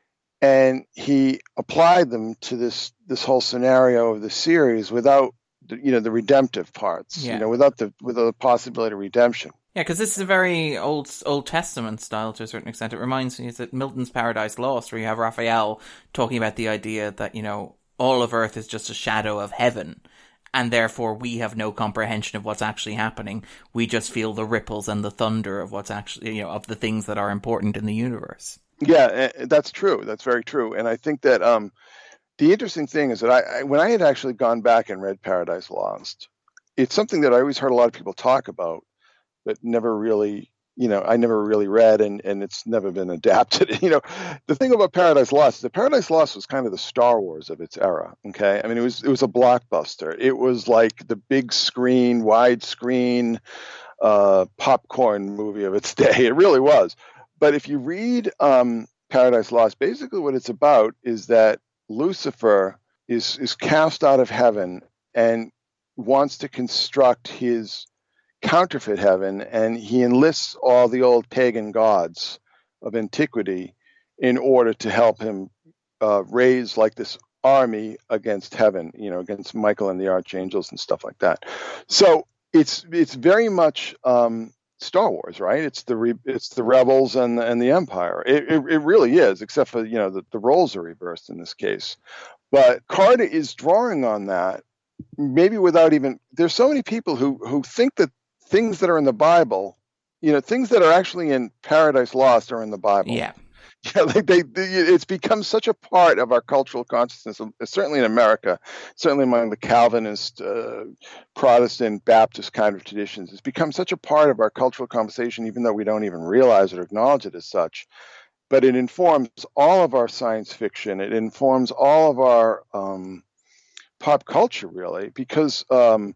and he applied them to this this whole scenario of the series without, the, you know, the redemptive parts, yeah. you know, without the without the possibility of redemption. Yeah, because this is a very old Old Testament style to a certain extent. It reminds me of Milton's Paradise Lost, where you have Raphael talking about the idea that, you know, all of earth is just a shadow of heaven, and therefore we have no comprehension of what's actually happening. We just feel the ripples and the thunder of what's actually, you know, of the things that are important in the universe. Yeah, that's true. That's very true. And I think that um, the interesting thing is that I, I, when I had actually gone back and read Paradise Lost, it's something that I always heard a lot of people talk about, but never really, you know, I never really read, and, and it's never been adapted. You know, the thing about Paradise Lost, the Paradise Lost was kind of the Star Wars of its era. Okay, I mean, it was it was a blockbuster. It was like the big screen, widescreen, uh, popcorn movie of its day. It really was. But if you read um, Paradise Lost, basically what it's about is that Lucifer is is cast out of heaven and wants to construct his counterfeit heaven, and he enlists all the old pagan gods of antiquity in order to help him uh, raise like this army against heaven, you know, against Michael and the archangels and stuff like that. So it's it's very much um, Star Wars, right? It's the re- it's the rebels and the, and the Empire. It, it it really is, except for, you know, the, the roles are reversed in this case. But Carter is drawing on that, maybe without even. There's so many people who who think that things that are in the Bible, you know, things that are actually in Paradise Lost are in the Bible. Yeah. Yeah, like they, they, it's become such a part of our cultural consciousness, certainly in America, certainly among the Calvinist, uh, Protestant, Baptist kind of traditions. It's become such a part of our cultural conversation, even though we don't even realize it or acknowledge it as such. But it informs all of our science fiction. It informs all of our um, pop culture, really, because um,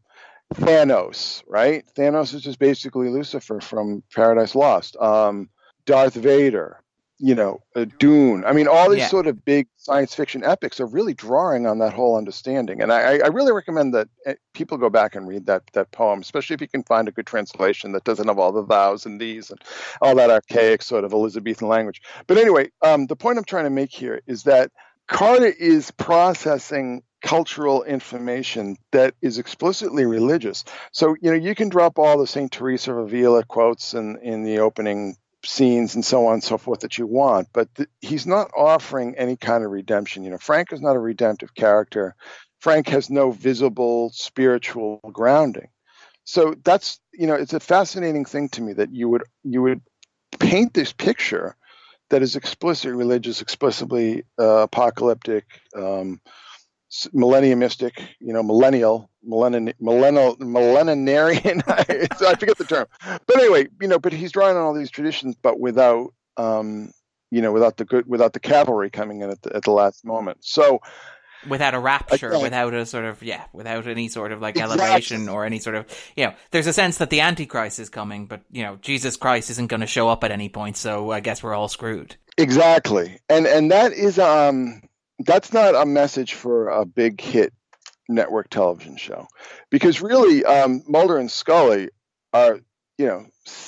Thanos, right? Thanos is just basically Lucifer from Paradise Lost. Um, Darth Vader. You know, uh, Dune. I mean, all these yeah. sort of big science fiction epics are really drawing on that whole understanding. And I, I really recommend that people go back and read that that poem, especially if you can find a good translation that doesn't have all the thous and these and all that archaic sort of Elizabethan language. But anyway, um, the point I'm trying to make here is that Carter is processing cultural information that is explicitly religious. So, you know, you can drop all the Saint Teresa of Avila quotes in, in the opening scenes and so on and so forth that you want, but th- he's not offering any kind of redemption. You know, Frank is not a redemptive character. Frank has no visible spiritual grounding. So that's, you know, it's a fascinating thing to me that you would you would paint this picture that is explicitly religious, explicitly uh, apocalyptic, um, millenniumistic, you know, millennial, millennial, millennial, millenarian. I forget the term, but anyway, you know, but he's drawing on all these traditions, but without, um, you know, without the good, without the cavalry coming in at the, at the last moment. So, without a rapture, again, without a sort of, yeah, without any sort of like exactly. elevation or any sort of, you know, there's a sense that the Antichrist is coming, but, you know, Jesus Christ isn't going to show up at any point, so I guess we're all screwed. Exactly. And, and that is, um, that's not a message for a big hit network television show, because really, um, Mulder and Scully are, you know,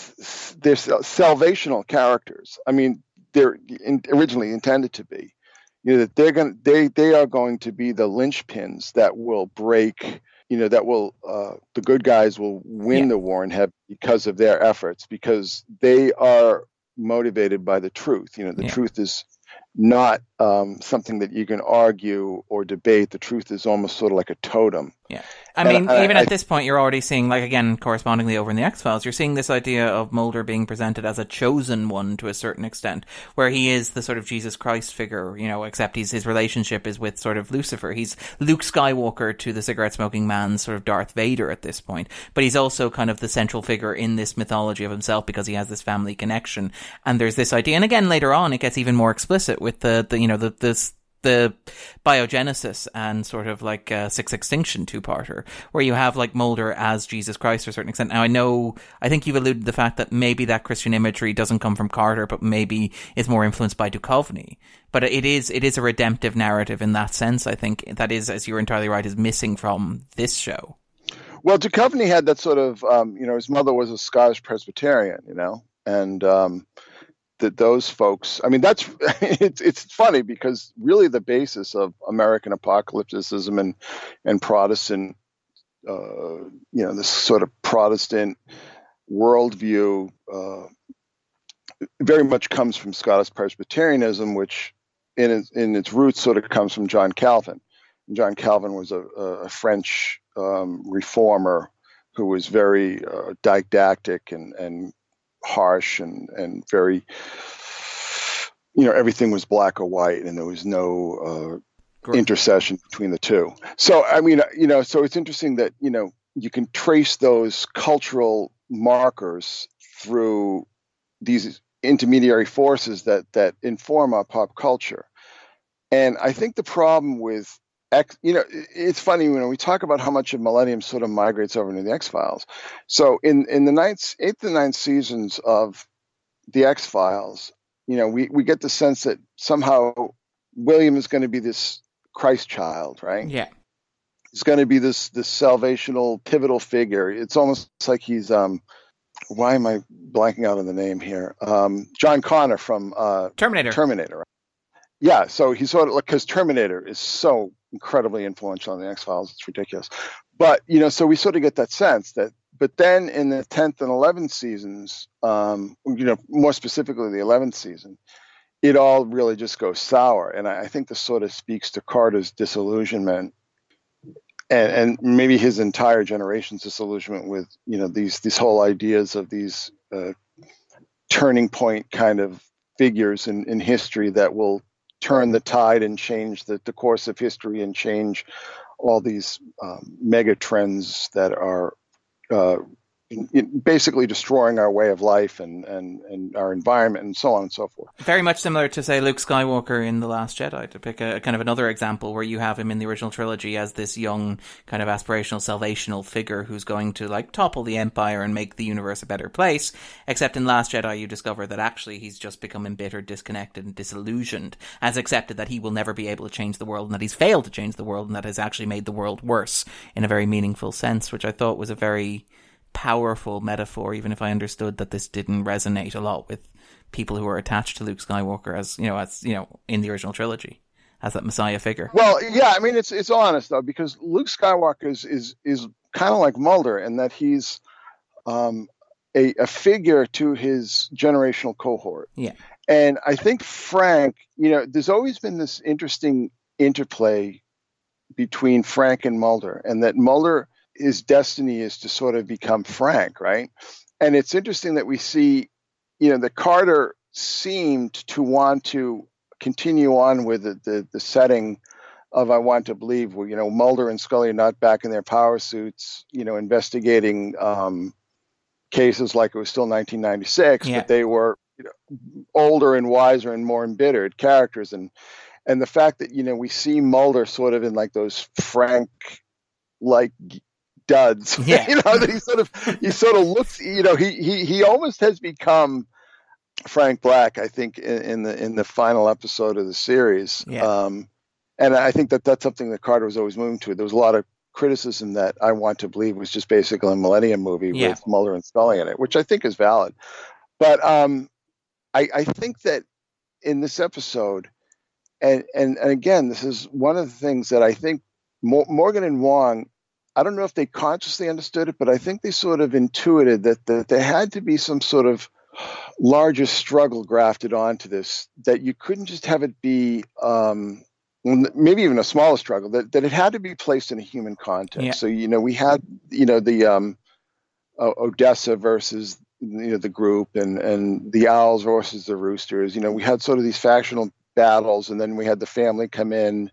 s- they're salvational characters. I mean, they're in, originally intended to be. You know, that they're going they they are going to be the linchpins that will break. You know, that will uh, the good guys will win Yeah. the war and have because of their efforts, because they are motivated by the truth. You know, the Yeah. truth is not um, something that you can argue or debate. The truth is almost sort of like a totem. Yeah. I And mean, I- even I- at this point, you're already seeing, like, again, correspondingly over in the X-Files, you're seeing this idea of Mulder being presented as a chosen one to a certain extent, where he is the sort of Jesus Christ figure, you know, except he's, his relationship is with sort of Lucifer. He's Luke Skywalker to the cigarette-smoking man's sort of Darth Vader at this point. But he's also kind of the central figure in this mythology of himself because he has this family connection. And there's this idea, and again, later on, it gets even more explicit with the, the you know, the, this, the biogenesis and sort of like uh, Sixth Extinction two-parter, where you have like Mulder as Jesus Christ to a certain extent. Now, I know, I think you've alluded to the fact that maybe that Christian imagery doesn't come from Carter, but maybe is more influenced by Duchovny. But it is, it is a redemptive narrative in that sense, I think. That is, as you're entirely right, is missing from this show. Well, Duchovny had that sort of, um, you know, his mother was a Scottish Presbyterian, you know, and um, that those folks, I mean, that's, it's it's funny because really the basis of American apocalypticism and, and Protestant, uh, you know, this sort of Protestant worldview uh, very much comes from Scottish Presbyterianism, which in its, in its roots sort of comes from John Calvin. John Calvin was a, a French um, reformer who was very uh, didactic and, and harsh and, and very, you know, everything was black or white and there was no uh, intercession between the two. So, I mean, you know, so it's interesting that, you know, you can trace those cultural markers through these intermediary forces that, that inform our pop culture. And I think the problem with X, you know, it's funny when we talk about how much of Millennium sort of migrates over into the X-Files. So in, in the ninth, eighth and ninth seasons of the X-Files, you know, we, we get the sense that somehow William is going to be this Christ child, right? Yeah. He's going to be this this salvational, pivotal figure. It's almost like he's, um, why am I blanking out on the name here? Um, John Connor from uh, Terminator. Terminator, right? Yeah, so he's sort of like, because Terminator is so incredibly influential on the X-Files, it's ridiculous. But, you know, so we sort of get that sense that, but then in the tenth and eleventh seasons, um, you know, more specifically the eleventh season, it all really just goes sour. And I, I think this sort of speaks to Carter's disillusionment and, and maybe his entire generation's disillusionment with, you know, these, these whole ideas of these uh, turning point kind of figures in, in history that will turn the tide and change the, the course of history and change all these um, mega trends that are uh, in, in basically destroying our way of life and, and, and our environment and so on and so forth. Very much similar to, say, Luke Skywalker in The Last Jedi, to pick a kind of another example where you have him in the original trilogy as this young kind of aspirational, salvational figure who's going to like topple the Empire and make the universe a better place. Except in Last Jedi, you discover that actually he's just become embittered, disconnected, and disillusioned, has accepted that he will never be able to change the world and that he's failed to change the world and that has actually made the world worse in a very meaningful sense, which I thought was a very powerful metaphor, even if I understood that this didn't resonate a lot with people who are attached to Luke Skywalker as, you know, as, you know, in the original trilogy, as that Messiah figure. Well, yeah, I mean, it's it's honest though, because Luke Skywalker is is, is kind of like Mulder in that he's um, a, a figure to his generational cohort. Yeah. And I think Frank, you know, there's always been this interesting interplay between Frank and Mulder, and that Mulder, his destiny is to sort of become Frank, right? And it's interesting that we see, you know, that Carter seemed to want to continue on with the, the, the setting of I Want to Believe, where, you know, Mulder and Scully are not back in their power suits, you know, investigating um, cases like it was still nineteen ninety-six, Yeah. but they were, you know, older and wiser and more embittered characters. And and the fact that, you know, we see Mulder sort of in like those Frank like duds, yeah. you know, that he sort of he sort of looks, you know, he he he almost has become Frank Black, I think, in, in the in the final episode of the series. Yeah. Um, and I think that that's something that Carter was always moving to. There was a lot of criticism that I Want to Believe was just basically a Millennium movie Yeah. with Mulder and Scully in it, which I think is valid. But um, I, I think that in this episode, and, and and again, this is one of the things that I think Morgan and Wong, I don't know if they consciously understood it, but I think they sort of intuited that, that there had to be some sort of larger struggle grafted onto this, that you couldn't just have it be um, maybe even a smaller struggle, that, that it had to be placed in a human context. Yeah. So, you know, we had, you know, the um, uh, Odessa versus, you know, the group, and, and the Owls versus the Roosters. You know, we had sort of these factional battles, and then we had the family come in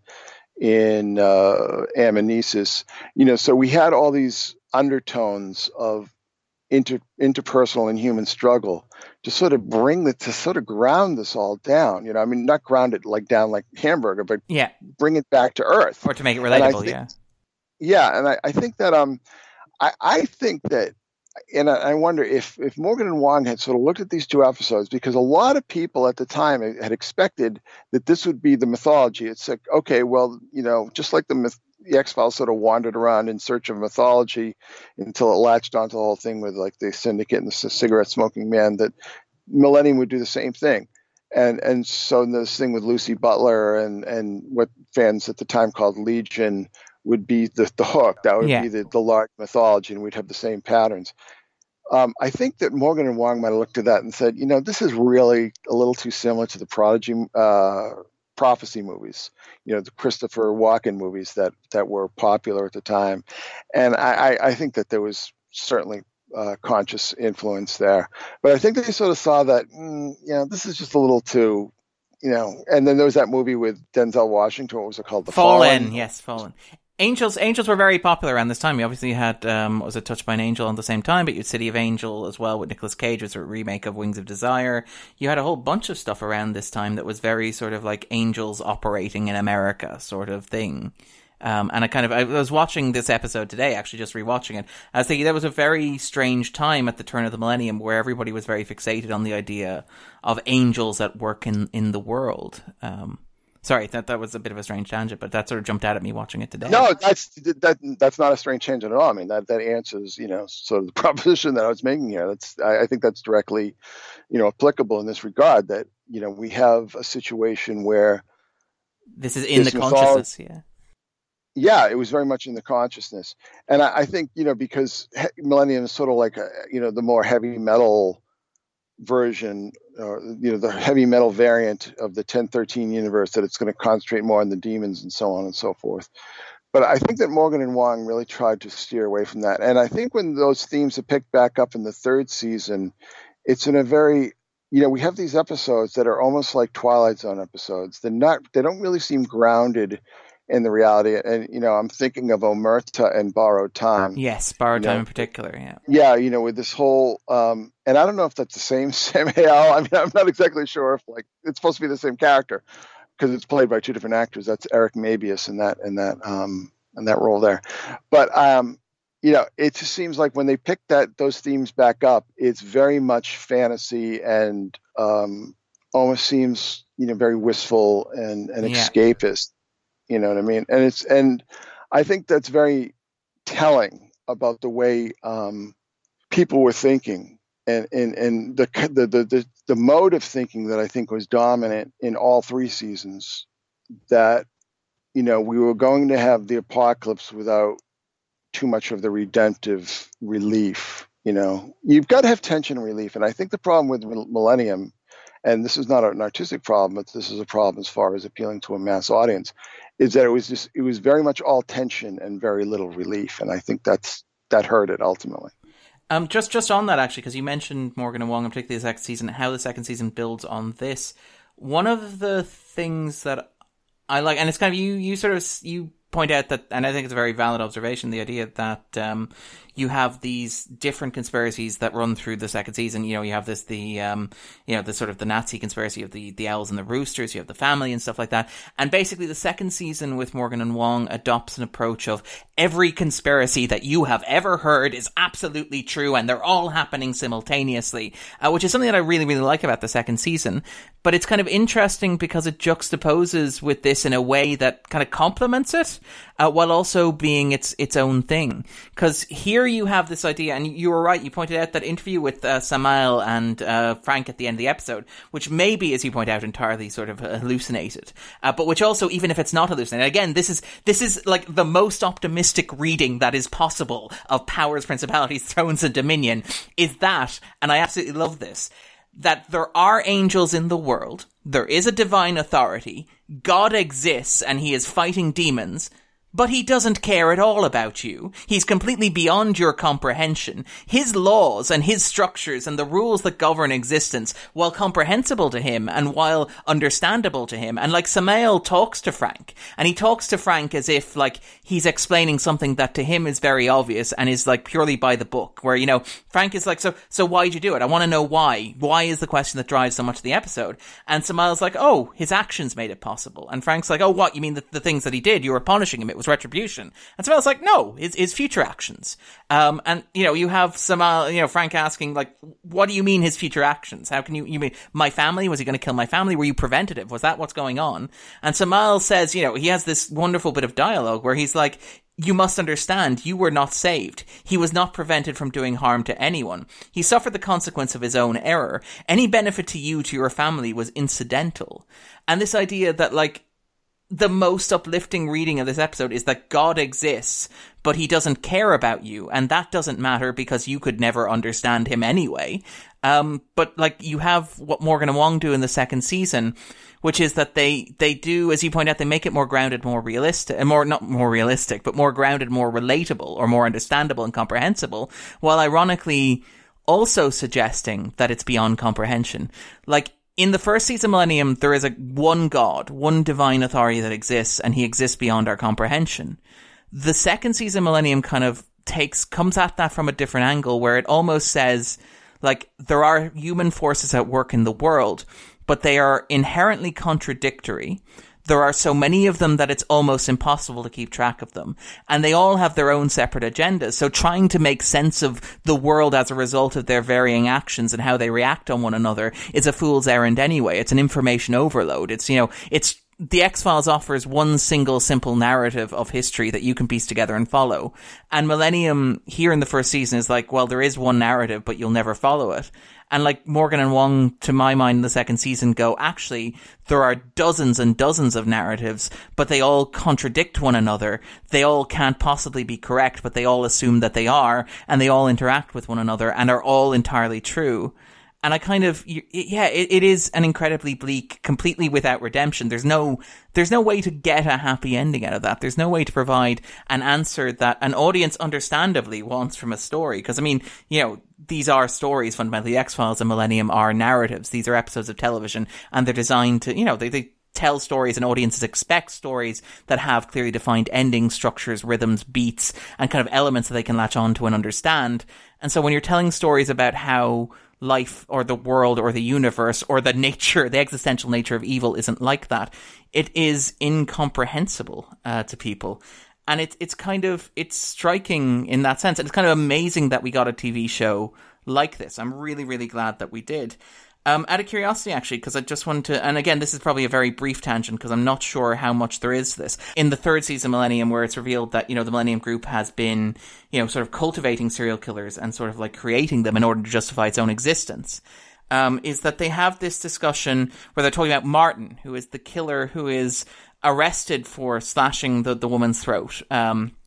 in uh, Amnesis. You know, so we had all these undertones of inter interpersonal and human struggle to sort of bring the to sort of ground this all down. You know, I mean, not ground it like down like Hamburger, but yeah, bring it back to earth, or to make it relatable. Think, yeah, yeah, and I, I think that um, I I think that. And I wonder if, if Morgan and Wong had sort of looked at these two episodes, because a lot of people at the time had expected that this would be the mythology. It's like, okay, well, you know, just like the myth, the X-Files sort of wandered around in search of mythology until it latched onto the whole thing with like the Syndicate and the cigarette smoking man, that Millennium would do the same thing. And and so this thing with Lucy Butler and, and what fans at the time called Legion would be the, the hook. That would yeah. be the, the large mythology, and we'd have the same patterns. Um, I think that Morgan and Wong might have looked at that and said, you know, this is really a little too similar to the Prodigy uh, Prophecy movies, you know, the Christopher Walken movies that, that were popular at the time. And I, I think that there was certainly uh, conscious influence there. But I think they sort of saw that, mm, you know, this is just a little too, you know, and then there was that movie with Denzel Washington. What was it called? The Fallen. Fallen. Yes, Fallen. Angels Angels were very popular around this time. You obviously had, um, what was it, Touched by an Angel at the same time, but you had City of Angel as well with Nicolas Cage, was a remake of Wings of Desire. You had a whole bunch of stuff around this time that was very sort of like angels operating in America sort of thing. Um, and I kind of, I was watching this episode today, actually just rewatching it. I was thinking there was a very strange time at the turn of the millennium where everybody was very fixated on the idea of angels at work in, in the world. Um, Sorry, that that was a bit of a strange tangent, but that sort of jumped out at me watching it today. No, that's that that's not a strange tangent at all. I mean, that, that answers, you know, sort of the proposition that I was making here. That's I, I think that's directly, you know, applicable in this regard. That, you know, we have a situation where this is in the consciousness. Yeah, yeah, it was very much in the consciousness, and I, I think, you know, because he- Millennium is sort of like a, you know, the more heavy metal version, or, you know, the heavy metal variant of the ten thirteen universe, that it's going to concentrate more on the demons and so on and so forth. But I think that Morgan and Wong really tried to steer away from that. And I think when those themes are picked back up in the third season, it's in a very, you know, we have these episodes that are almost like Twilight Zone episodes. They're not, they don't really seem grounded in the reality. And, you know, I'm thinking of Omerta and Borrowed Time. Yes, Borrowed you Time know, in particular, yeah. Yeah, you know, with this whole, um, and I don't know if that's the same Samuel. I mean, I'm not exactly sure if, like, it's supposed to be the same character because it's played by two different actors. That's Eric Mabius in that, in that, um, in that role there. But, um, you know, it just seems like when they pick that, those themes back up, it's very much fantasy and, um, almost seems, you know, very wistful and, and Yeah. escapist. You know what I mean? And it's, and I think that's very telling about the way um, people were thinking, and, and, and the, the, the, the, the mode of thinking that I think was dominant in all three seasons, that, you know, we were going to have the apocalypse without too much of the redemptive relief You know, you've got to have tension and relief. And I think the problem with Millennium, and this is not an artistic problem, but this is a problem as far as appealing to a mass audience, is that it was just, it was very much all tension and very little relief. And I think that's, that hurt it ultimately. Um, just, just on that, actually, because you mentioned Morgan and Wong, and particularly the second season, how the second season builds on this. One of the things that I like, and it's kind of, you, you sort of, you point out that, and I think it's a very valid observation, the idea that um, you have these different conspiracies that run through the second season. You know, you have this, the, um, you know, the sort of the Nazi conspiracy of the, the owls and the roosters, you have the family and stuff like that. And basically the second season with Morgan and Wong adopts an approach of every conspiracy that you have ever heard is absolutely true and they're all happening simultaneously, uh, which is something that I really, really like about the second season. But it's kind of interesting because it juxtaposes with this in a way that kind of complements it, uh, while also being its its own thing. Because here you have this idea, and you were right, you pointed out that interview with uh, Samael and uh, Frank at the end of the episode, which may be, as you point out, entirely sort of hallucinated, uh, but which also, even if it's not hallucinated, again, this is this is like the most optimistic reading that is possible of Powers, Principalities, Thrones, and Dominion, is that, and I absolutely love this, that there are angels in the world, there is a divine authority, God exists and he is fighting demons, but he doesn't care at all about you. He's completely beyond your comprehension. His laws and his structures and the rules that govern existence, while comprehensible to him and while understandable to him, and like Samael talks to Frank, and he talks to Frank as if like he's explaining something that to him is very obvious and is like purely by the book, where, you know, Frank is like, so so why'd you do it? I want to know why. Why is the question that drives so much of the episode? And Samael's like, oh, his actions made it possible. And Frank's like, oh, what? You mean the, the things that he did? You were punishing him. It was retribution. And Samael's like, no, his, his future actions. Um, and, you know, you have Samael, you know, Frank asking, like, what do you mean his future actions? How can you, you mean, my family? Was he going to kill my family? Were you preventative? Was that what's going on? And Samael says, you know, he has this wonderful bit of dialogue where he's like, you must understand, you were not saved. He was not prevented from doing harm to anyone. He suffered the consequence of his own error. Any benefit to you, to your family, was incidental. And this idea that, like, the most uplifting reading of this episode is that God exists, but he doesn't care about you, and that doesn't matter because you could never understand him anyway. Um, but, like, you have what Morgan and Wong do in the second season, which is that they, they do, as you point out, they make it more grounded, more realistic, and more, not more realistic, but more grounded, more relatable, or more understandable and comprehensible, while ironically also suggesting that it's beyond comprehension. Like, in the first season, Millennium, there is a one God, one divine authority that exists, and he exists beyond our comprehension. The second season, Millennium, kind of takes, comes at that from a different angle, where it almost says, like, there are human forces at work in the world, but they are inherently contradictory. There are so many of them that it's almost impossible to keep track of them. And they all have their own separate agendas. So trying to make sense of the world as a result of their varying actions and how they react on one another is a fool's errand anyway. It's an information overload. It's, you know, it's, The X-Files offers one single simple narrative of history that you can piece together and follow. And Millennium here in the first season is like, well, there is one narrative, but you'll never follow it. And like Morgan and Wong, to my mind, in the second season go, actually, there are dozens and dozens of narratives, but they all contradict one another. They all can't possibly be correct, but they all assume that they are, and they all interact with one another and are all entirely true. And I kind of, yeah, it, it is an incredibly bleak, completely without redemption. There's no, there's no way to get a happy ending out of that. There's no way to provide an answer that an audience understandably wants from a story. Because, I mean, you know, these are stories, fundamentally. X-Files and Millennium are narratives. These are episodes of television, and they're designed to, you know, they, they tell stories, and audiences expect stories that have clearly defined endings, structures, rhythms, beats, and kind of elements that they can latch on to and understand. And so when you're telling stories about how life or the world or the universe or the nature, the existential nature of evil isn't like that, it is incomprehensible uh, to people. And it's it's kind of, it's striking in that sense. And it's kind of amazing that we got a T V show like this. I'm really, really glad that we did. Um, out of curiosity, actually, because I just wanted to, and again, this is probably a very brief tangent because I'm not sure how much there is to this. In the third season, Millennium, where it's revealed that, you know, the Millennium Group has been, you know, sort of cultivating serial killers and sort of like creating them in order to justify its own existence, um, is that they have this discussion where they're talking about Martin, who is the killer who is arrested for slashing the, the woman's throat. Um,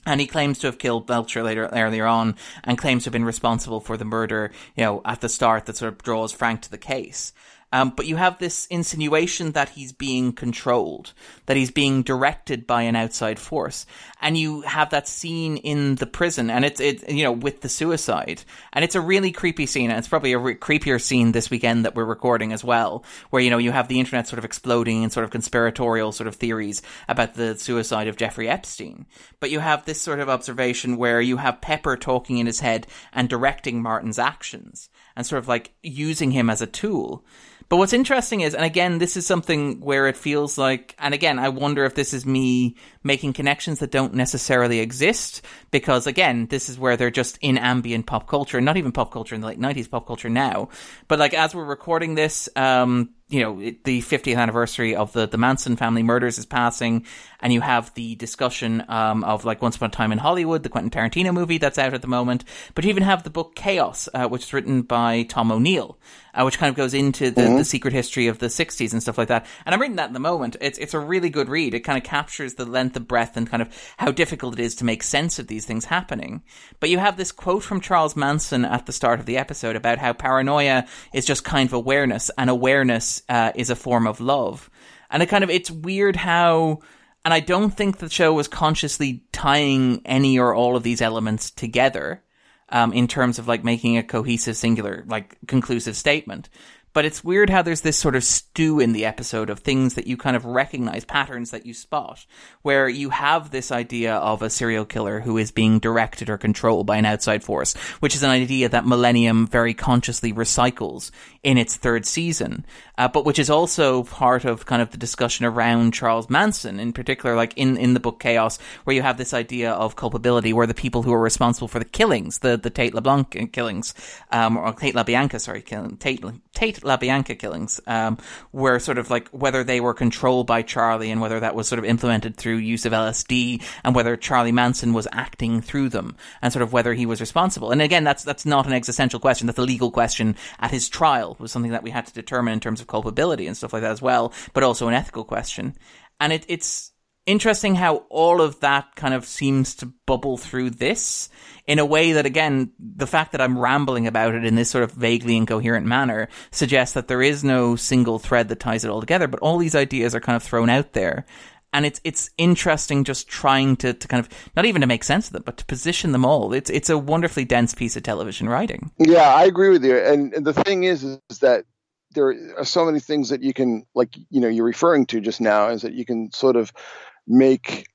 And he claims to have killed Belcher later earlier on, and claims to have been responsible for the murder, you know, at the start that sort of draws Frank to the case. Um, but you have this insinuation that he's being controlled, that he's being directed by an outside force. And you have that scene in the prison, and it's, it, you know, with the suicide. And it's a really creepy scene, and it's probably a re- creepier scene this weekend that we're recording as well, where, you know, you have the internet sort of exploding in sort of conspiratorial sort of theories about the suicide of Jeffrey Epstein. But you have this sort of observation where you have Pepper talking in his head and directing Martin's actions, and sort of like using him as a tool. But what's interesting is, and again, this is something where it feels like, and again, I wonder if this is me making connections that don't necessarily exist, because again, this is where they're just in ambient pop culture, not even pop culture in the late nineties, pop culture now. But like, as we're recording this, um, you know, it, the fiftieth anniversary of the, the Manson family murders is passing, and you have the discussion um, of like Once Upon a Time in Hollywood, the Quentin Tarantino movie that's out at the moment. But you even have the book Chaos, uh, which is written by Tom O'Neill, uh, which kind of goes into the, mm-hmm. the secret history of the sixties and stuff like that. And I'm reading that at the moment. It's it's a really good read. It kind of captures the length of breadth and kind of how difficult it is to make sense of these things happening. But you have this quote from Charles Manson at the start of the episode about how paranoia is just kind of awareness, and awareness Uh, is a form of love. And it kind of, it's weird how, and I don't think the show was consciously tying any or all of these elements together, um, in terms of like making a cohesive, singular, like conclusive statement. But it's weird how there's this sort of stew in the episode of things that you kind of recognize, patterns that you spot, where you have this idea of a serial killer who is being directed or controlled by an outside force, which is an idea that Millennium very consciously recycles in its third season, uh, but which is also part of kind of the discussion around Charles Manson, in particular, like in, in the book Chaos, where you have this idea of culpability, where the people who are responsible for the killings, the, the Tate LeBlanc killings, um, or Tate LaBianca, sorry, Tate, Tate LaBianca killings, um, were sort of like whether they were controlled by Charlie, and whether that was sort of implemented through use of L S D, and whether Charlie Manson was acting through them, and sort of whether he was responsible. And again, that's that's not an existential question. That's a legal question at his trial, was something that we had to determine in terms of culpability and stuff like that as well, but also an ethical question. And it, it's interesting how all of that kind of seems to bubble through this in a way that, again, the fact that I'm rambling about it in this sort of vaguely incoherent manner suggests that there is no single thread that ties it all together, but all these ideas are kind of thrown out there. And it's it's interesting just trying to, to kind of, not even to make sense of them, but to position them all. It's it's a wonderfully dense piece of television writing. Yeah, I agree with you. And, and the thing is, is that there are so many things that you can, like, you know, you're referring to just now, is that you can sort of make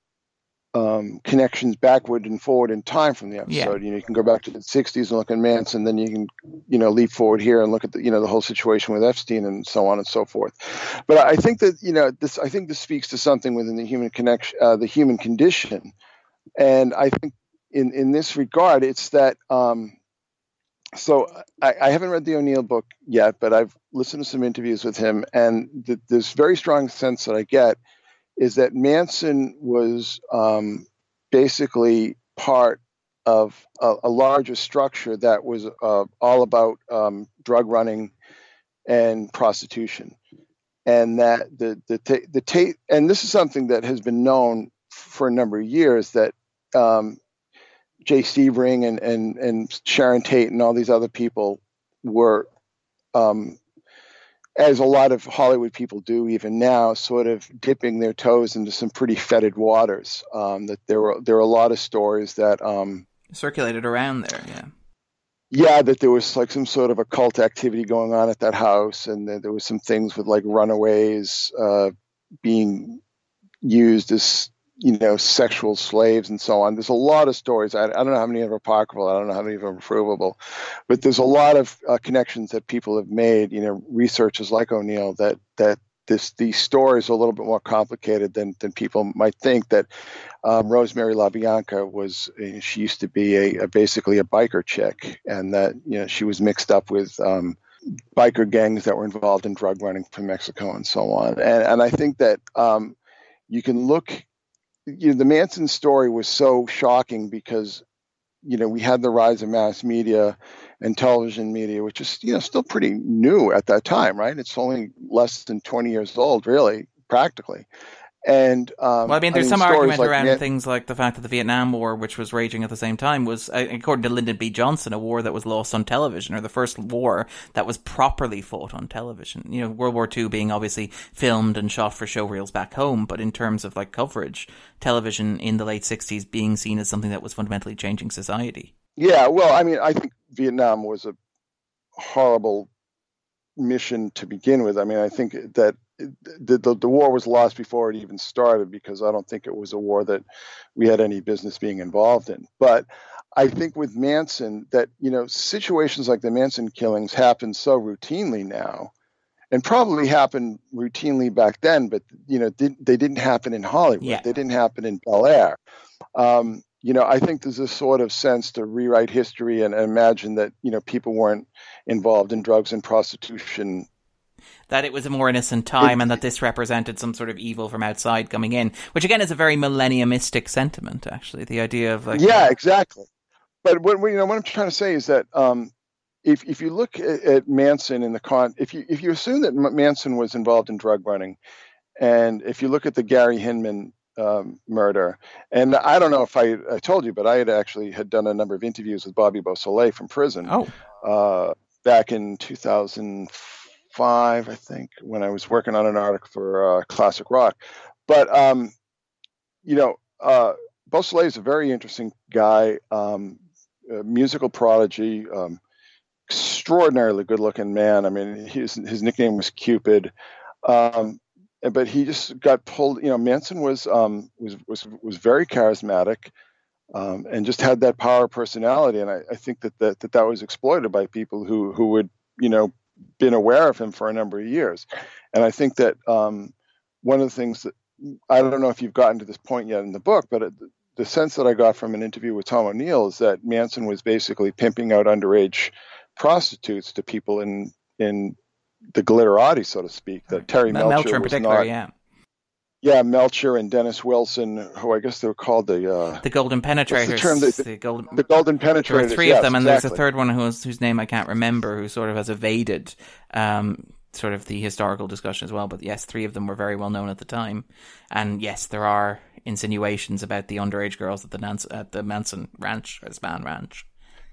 um, connections backward and forward in time from the episode. Yeah. You know, you can go back to the sixties and look at Manson, then you can, you know, leap forward here and look at the, you know, the whole situation with Epstein and so on and so forth. But I think that, you know, this, I think this speaks to something within the human connection, uh, the human condition. And I think in, in this regard, it's that, um, so I, I haven't read the O'Neill book yet, but I've listened to some interviews with him, and the, this very strong sense that I get is that Manson was um, basically part of a, a larger structure that was uh, all about um, drug running and prostitution, and that the the the Tate, and this is something that has been known for a number of years, that um, Jay Sebring and, and, and Sharon Tate and all these other people were, um, as a lot of Hollywood people do even now, sort of dipping their toes into some pretty fetid waters. Um, that there were there were a lot of stories that um, circulated around there, yeah. Yeah, that there was like some sort of occult activity going on at that house, and that there was some things with like runaways uh, being used as, you know, sexual slaves and so on. There's a lot of stories. I, I don't know how many of them are apocryphal. I don't know how many of them are provable, but there's a lot of uh, connections that people have made, you know, researchers like O'Neill, that, that this, these stories are a little bit more complicated than, than people might think. That um, Rosemary LaBianca was, she used to be a, a basically a biker chick, and that, you know, she was mixed up with um, biker gangs that were involved in drug running from Mexico and so on. And, and I think that um, you can look, you know, the Manson story was so shocking because, you know, we had the rise of mass media and television media, which is, you know, still pretty new at that time, right? It's only less than twenty years old, really, practically. And um, well, I mean, there's I mean, some stories argument like around Man- things like the fact that the Vietnam War, which was raging at the same time, was, uh, according to Lyndon B. Johnson, a war that was lost on television, or the first war that was properly fought on television. You know, World War Two being obviously filmed and shot for show reels back home, but in terms of like coverage, television in the late sixties being seen as something that was fundamentally changing society. Yeah, well, I mean, I think Vietnam was a horrible mission to begin with. I mean, I think that the, the the war was lost before it even started, because I don't think it was a war that we had any business being involved in. But I think with Manson, that, you know, situations like the Manson killings happen so routinely now, and probably happened routinely back then, but, you know, did, they didn't happen in Hollywood. Yeah. They didn't happen in Bel Air. Um, you know, I think there's a sort of sense to rewrite history and, and imagine that, you know, people weren't involved in drugs and prostitution. That it was a more innocent time, It- and that this represented some sort of evil from outside coming in, which again is a very millenniumistic sentiment, actually. The idea of like, Yeah, exactly. But what you know, what I'm trying to say is that um, if if you look at, at Manson in the con, if you if you assume that M- Manson was involved in drug running, and if you look at the Gary Hinman um, murder, and I don't know if I, I told you, but I had actually had done a number of interviews with Bobby Beausoleil from prison. oh, uh, back in two thousand five, I think, when I was working on an article for uh, Classic Rock. But, um, you know, uh, Beausoleil is a very interesting guy, um, a musical prodigy, um, extraordinarily good-looking man. I mean, his, his nickname was Cupid. Um, but he just got pulled, you know, Manson was, um, was, was, was very charismatic. Um, and just had that power personality. And I, I think that, that that that was exploited by people who who would, you know, been aware of him for a number of years. And I think that um, one of the things that, I don't know if you've gotten to this point yet in the book, but it, the sense that I got from an interview with Tom O'Neill is that Manson was basically pimping out underage prostitutes to people in in the glitterati, so to speak. That Terry Mel- Melcher, Melcher in was particular, not, yeah. Yeah, Melcher and Dennis Wilson, who I guess they were called the uh, The Golden Penetrators. the term? The- the golden, the Golden there Penetrators. were three yes, of them, and exactly. there's a third one who's, whose name I can't remember, who sort of has evaded um, sort of the historical discussion as well. But yes, three of them were very well known at the time. And yes, there are insinuations about the underage girls at the, Nance, at the Manson Ranch, or Span Ranch.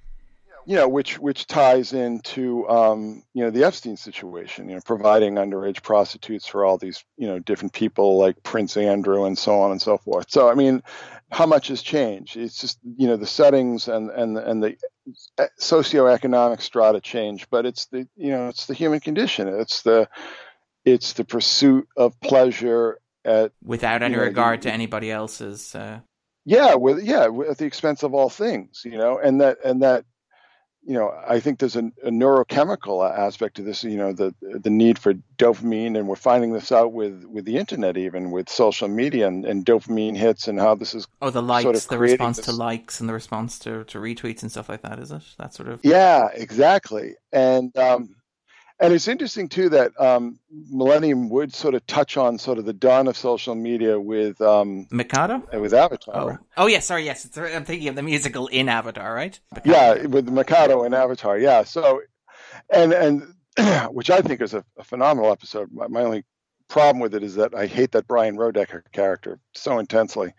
You know, which which ties into um, you know, the Epstein situation, you know, providing underage prostitutes for all these, you know, different people like Prince Andrew and so on and so forth. So I mean, how much has changed? It's just, you know, the settings and and and the socioeconomic strata change, but it's the, you know, it's the human condition. It's the it's the pursuit of pleasure at Without any you know, regard the, to anybody else's. Uh... Yeah, with yeah, at the expense of all things, you know, and that and that. You know, I think there's a, a neurochemical aspect to this, you know, the the need for dopamine, and we're finding this out with, with the internet, even with social media and, and dopamine hits, and how this is Oh, the likes, sort of the response this... to likes and the response to, to retweets and stuff like that, is it? That sort of... Yeah, exactly. And um, and it's interesting, too, that um, Millennium would sort of touch on sort of the dawn of social media with... Um, Mikado? With Avatar. Oh, oh yeah, sorry, yes. It's, I'm thinking of the musical in Avatar, right? Mikado. Yeah, with Mikado and Avatar, yeah. So, and and which I think is a, a phenomenal episode. My, my only problem with it is that I hate that Brian Rodecker character so intensely.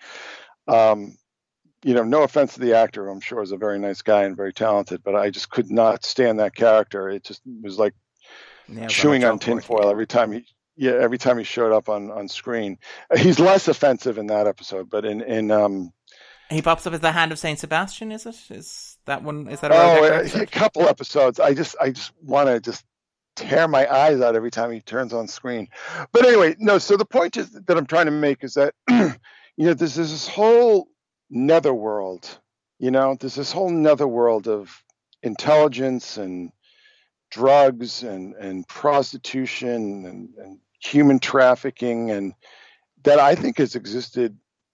Um, you know, no offense to the actor, who I'm sure is a very nice guy and very talented, but I just could not stand that character. It just was like yeah, chewing on tinfoil every time he, yeah, every time he showed up on, on screen. He's less offensive in that episode, but in in um, he pops up as the Hand of Saint Sebastian. Is it? Is that one? Is that a oh, episode? a couple episodes? I just I just want to just tear my eyes out every time he turns on screen. But anyway, no. So the point is that I'm trying to make is that you know there's, there's this whole netherworld. You know, there's this whole netherworld of intelligence and drugs and, and prostitution and, and human trafficking, and that I think has existed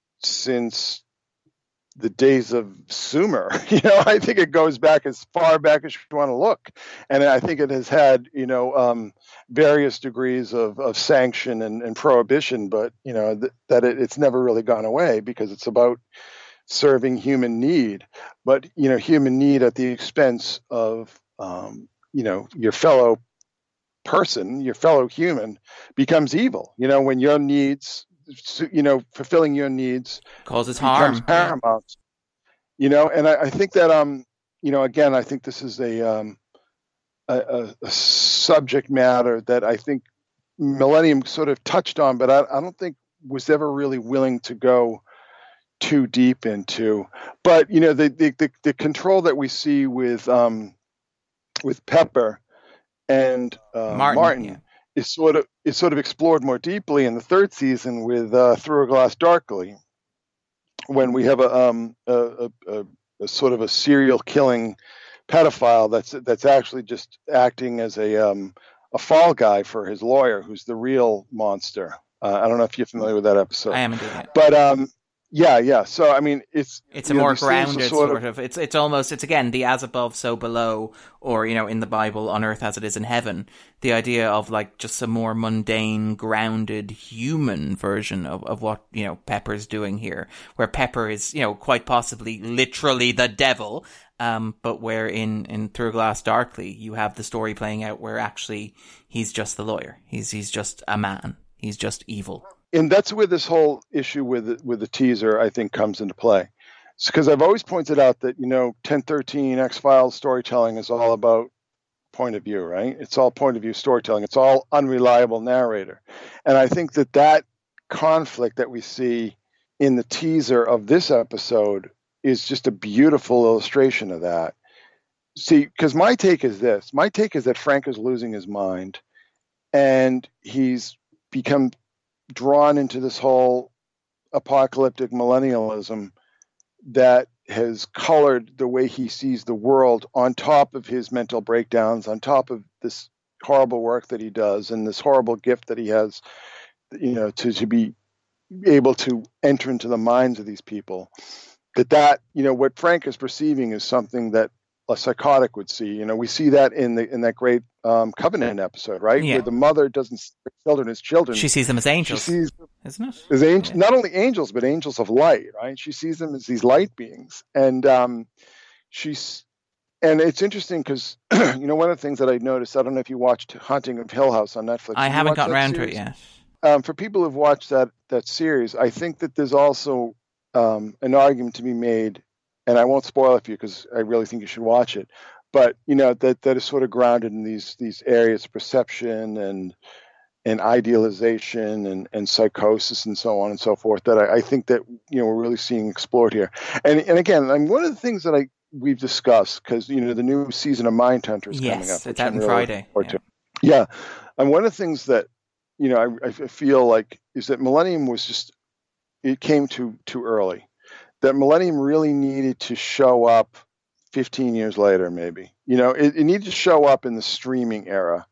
since the days of Sumer. You know, I think it goes back as far back as you want to look. And I think it has had, you know, um, various degrees of, of sanction and, and prohibition, but, you know, th- that it, it's never really gone away because it's about serving human need, but, you know, human need at the expense of, um, you know, your fellow person, your fellow human becomes evil. You know, when your needs you know, fulfilling your needs causes becomes harm. paramount. Yeah. You know, and I, I think that, um, you know, again, I think this is a, um, a, a subject matter that I think Millennium sort of touched on, but I, I don't think was ever really willing to go too deep into. But, you know, the the, the, the control that we see with um, with Pepper and uh, Martin, Martin yeah. is sort of is sort of explored more deeply in the third season with uh, Through a Glass Darkly, when we have a, um, a, a, a sort of a serial killing pedophile that's that's actually just acting as a um, a fall guy for his lawyer, who's the real monster. Uh, I don't know if you're familiar with that episode. I am indeed. Yeah. But um, yeah, yeah. So I mean, it's it's a know, more grounded sort, sort of, of. It's it's almost it's again the as above so below, or you know in the Bible on earth as it is in heaven. The idea of like just a more mundane, grounded, human version of, of what you know Pepper's doing here, where Pepper is you know quite possibly literally the devil. Um, but where in, in Through Glass Darkly, you have the story playing out where actually he's just the lawyer. He's he's just a man. He's just evil. And that's where this whole issue with with the teaser, I think, comes into play. Because I've always pointed out that, you know, ten thirteen X-Files storytelling is all about point of view, right? It's all point of view storytelling. It's all unreliable narrator. And I think that that conflict that we see in the teaser of this episode is just a beautiful illustration of that. See, because my take is this. My take is that Frank is losing his mind, and he's become drawn into this whole apocalyptic millennialism that has colored the way he sees the world, on top of his mental breakdowns, on top of this horrible work that he does, and this horrible gift that he has, you know, to, to be able to enter into the minds of these people. That that, you know, what Frank is perceiving is something that a psychotic would see. You know, we see that in the in that great um, Covenant episode, right? Yeah. Where the mother doesn't see her children as children. She sees them as angels. She sees them isn't it? As angels, Yeah. not only angels, but angels of light, right? She sees them as these light beings. And um, she's, and it's interesting because, you know, one of the things that I noticed, I don't know if you watched Haunting of Hill House on Netflix. I Did you haven't watch gotten that around to it series? yet. Um, for people who've watched that that series, I think that there's also um, an argument to be made, and I won't spoil it for you because I really think you should watch it. But you know that that is sort of grounded in these these areas of perception and and idealization and, and psychosis and so on and so forth that I, I think that you know we're really seeing explored here. And and again, I'm one of the things that I we've discussed, because you know the new season of Mindhunter is Yes, coming up. it's which out I'm on really Friday, looking forward yeah. to. Yeah, and one of the things that you know I, I feel like is that Millennium was just it came too too early. That Millennium really needed to show up fifteen years later, maybe. You know, it, it needed to show up in the streaming era,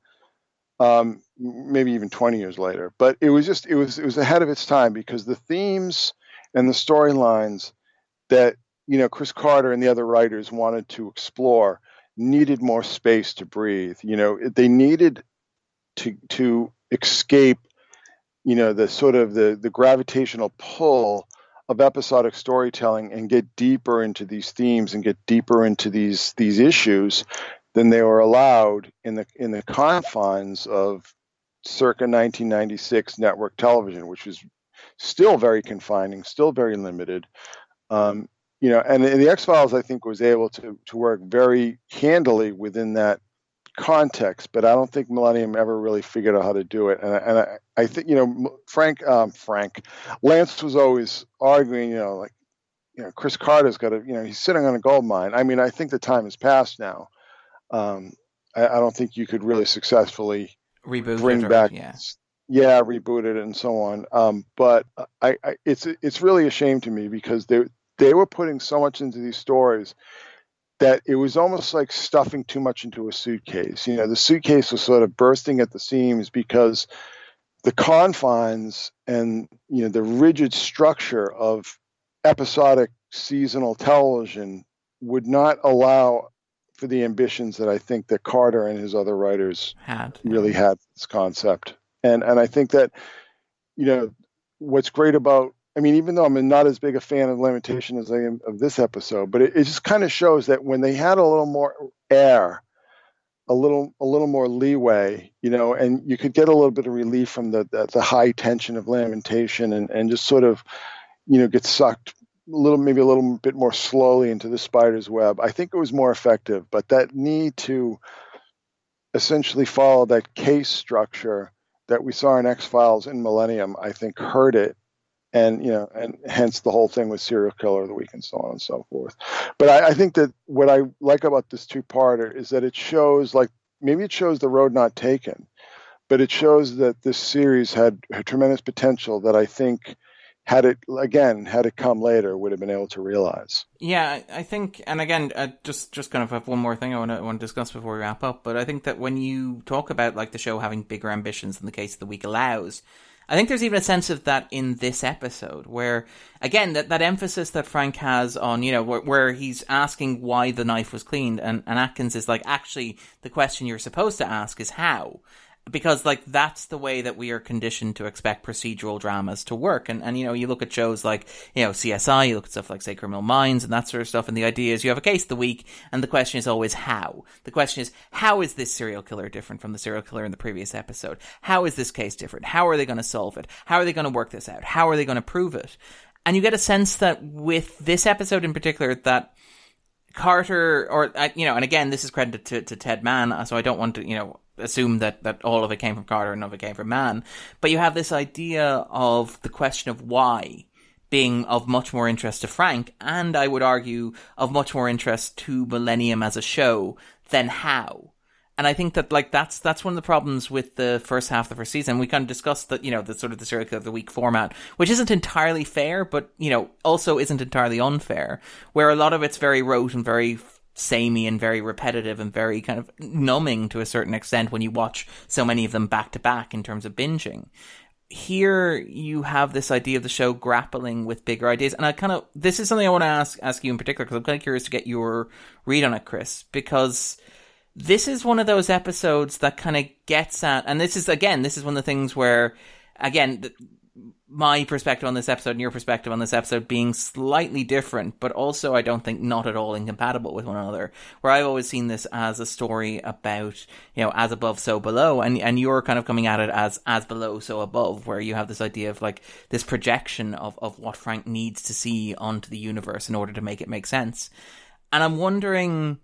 um, maybe even twenty years later. But it was just, it was, it was ahead of its time, because the themes and the storylines that, you know, Chris Carter and the other writers wanted to explore needed more space to breathe. You know, they needed to, to escape, you know, the sort of the, the gravitational pull of episodic storytelling and get deeper into these themes and get deeper into these these issues than they were allowed in the in the confines of circa nineteen ninety-six network television, which was still very confining, still very limited. Um, you know, and, and the X-Files, I think, was able to to work very handily within that context, but I don't think Millennium ever really figured out how to do it. And, I- and I, I think, you know, Frank, um, Frank, Lance was always arguing, you know, like, you know, Chris Carter's got to, you know, he's sitting on a gold mine. I mean, I think the time has passed now. Um, I, I don't think you could really successfully Reboot bring it or, back, yeah. yeah, reboot it and so on. Um, but I, I, it's it's really a shame to me, because they they were putting so much into these stories that it was almost like stuffing too much into a suitcase. You know, the suitcase was sort of bursting at the seams, because the confines and, you know, the rigid structure of episodic seasonal television would not allow for the ambitions that I think that Carter and his other writers Had really had this concept. And and I think that, you know, what's great about, I mean, even though I'm not as big a fan of Lamentation as I am of this episode, but it, it just kind of shows that when they had a little more air, a a little a little more leeway, you know, and you could get a little bit of relief from the the, the high tension of Lamentation, and, and just sort of, you know, get sucked a little, maybe a little bit more slowly into the spider's web. I think it was more effective, but that need to essentially follow that case structure that we saw in X-Files in Millennium, I think hurt it. And, you know, and hence the whole thing with Serial Killer of the Week and so on and so forth. But I, I think that what I like about this two-parter is that it shows, like, maybe it shows the road not taken, but it shows that this series had a tremendous potential that I think had it, again, had it come later, would have been able to realize. Yeah, I think, and again, uh, just just kind of have one more thing I want to want to discuss before we wrap up, but I think that when you talk about, like, the show having bigger ambitions than the Case of the Week allows, I think there's even a sense of that in this episode where, again, that, that emphasis that Frank has on, you know, where, where he's asking why the knife was cleaned, and, and Atkins is like, actually, the question you're supposed to ask is how. Because, like, that's the way that we are conditioned to expect procedural dramas to work. And, and, you know, you look at shows like, you know, C S I, you look at stuff like, say, Criminal Minds and that sort of stuff, and the idea is you have a case of the week, and the question is always how. The question is, how is this serial killer different from the serial killer in the previous episode? How is this case different? How are they going to solve it? How are they going to work this out? How are they going to prove it? And you get a sense that with this episode in particular, that Carter, or, uh, you know, and again, this is credited to, to Ted Mann, so I don't want to, you know, assume that, that all of it came from Carter and none of it came from Mann. But you have this idea of the question of why being of much more interest to Frank, and I would argue of much more interest to Millennium as a show than how. And I think that, like, that's that's one of the problems with the first half of the first season. We kind of discussed that, you know, the sort of the serial killer of the week format, which isn't entirely fair, but, you know, also isn't entirely unfair, where a lot of it's very rote and very samey and very repetitive and very kind of numbing to a certain extent when you watch so many of them back to back in terms of binging. Here you have this idea of the show grappling with bigger ideas, and I kind of, this is something I want to ask ask you in particular, because I'm kind of curious to get your read on it, Chris, because this is one of those episodes that kind of gets at, and this is, again, this is one of the things where, again, th- my perspective on this episode and your perspective on this episode being slightly different, but also I don't think not at all incompatible with one another, where I've always seen this as a story about, you know, as above, so below, and and you're kind of coming at it as as below, so above, where you have this idea of, like, this projection of, of what Frank needs to see onto the universe in order to make it make sense. And I'm wondering,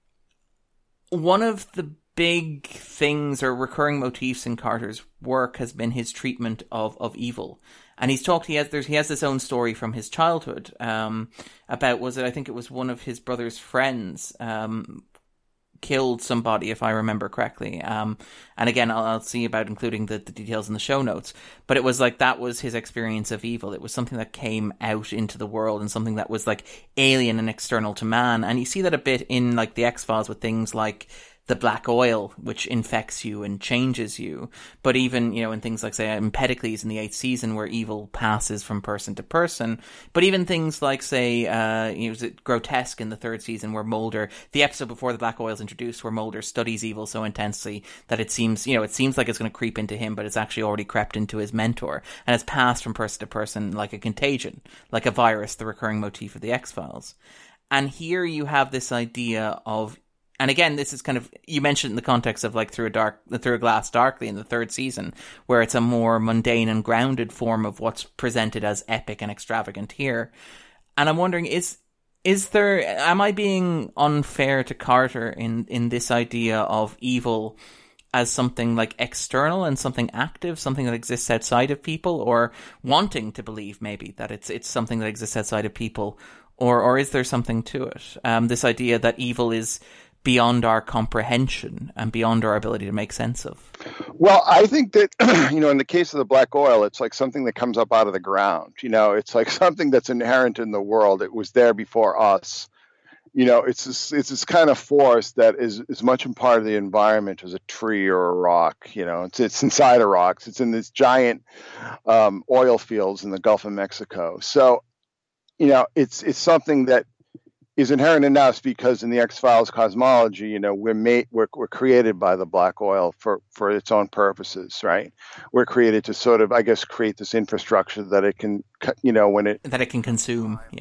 one of the big things or recurring motifs in Carter's work has been his treatment of, of evil. And he's talked, he has there's, he has this own story from his childhood um, about, was it, I think it was one of his brother's friends um, killed somebody, if I remember correctly. Um, and again, I'll, I'll see about including the, the details in the show notes. But it was like, that was his experience of evil. It was something that came out into the world and something that was, like, alien and external to man. And you see that a bit in, like, the X-Files with things like the black oil, which infects you and changes you. But even, you know, in things like, say, Empedocles in the eighth season, where evil passes from person to person. But even things like, say, uh, you know, was it Grotesque in the third season, where Mulder, the episode before the black oil is introduced, where Mulder studies evil so intensely that it seems, you know, it seems like it's going to creep into him, but it's actually already crept into his mentor. And it's passed from person to person like a contagion, like a virus, the recurring motif of the X-Files. And here you have this idea of, and again, this is kind of, you mentioned in the context of, like, through a dark, through a glass darkly in the third season, where it's a more mundane and grounded form of what's presented as epic and extravagant here. And I'm wondering, is is there, am I being unfair to Carter in, in this idea of evil as something, like, external and something active, something that exists outside of people, or wanting to believe maybe that it's it's something that exists outside of people, or or is there something to it? Um, this idea that evil is beyond our comprehension and beyond our ability to make sense of. Well, I think that, you know, in the case of the black oil, it's like something that comes up out of the ground. You know, it's like something that's inherent in the world. It was there before us. You know, it's this, it's this kind of force that is as much a part of the environment as a tree or a rock. You know, it's it's inside of rocks. It's in this giant um, oil fields in the Gulf of Mexico. So, you know, it's it's something that is inherent in us, because in the X-Files cosmology, you know, we're made, we're, we're created by the black oil for, for its own purposes, right? We're created to sort of, I guess, create this infrastructure that it can, you know, when it... That it can consume, yeah.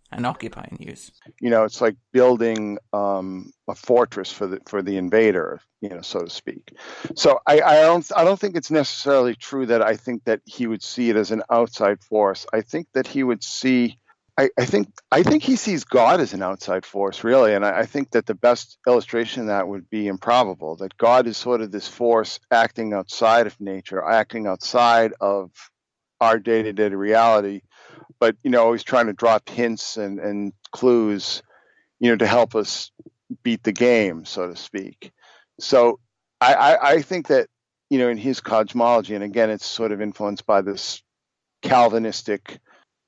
And occupy and use. You know, it's like building um, a fortress for the for the invader, you know, so to speak. So I, I don't I don't think it's necessarily true that I think that he would see it as an outside force. I think that he would see. I, I think I think he sees God as an outside force, really, and I, I think that the best illustration of that would be Improbable. That God is sort of this force acting outside of nature, acting outside of our day-to-day reality. But, you know, always trying to drop hints and, and clues, you know, to help us beat the game, so to speak. So I, I, I think that, you know, in his cosmology, and again, it's sort of influenced by this Calvinistic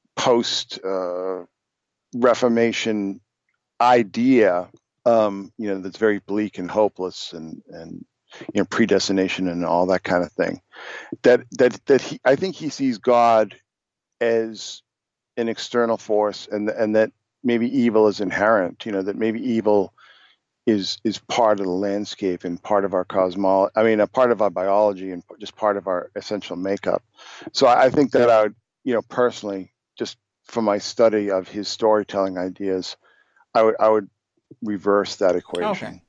post-Reformation uh, idea, um, you know, that's very bleak and hopeless and, and, you know, predestination and all that kind of thing. That, that, that he, I think he sees God as an external force, and and that maybe evil is inherent, you know, that maybe evil is is part of the landscape and part of our cosmology, I mean, a part of our biology and just part of our essential makeup. So I think that I would, you know, personally, just from my study of his storytelling ideas, I would I would reverse that equation. Okay.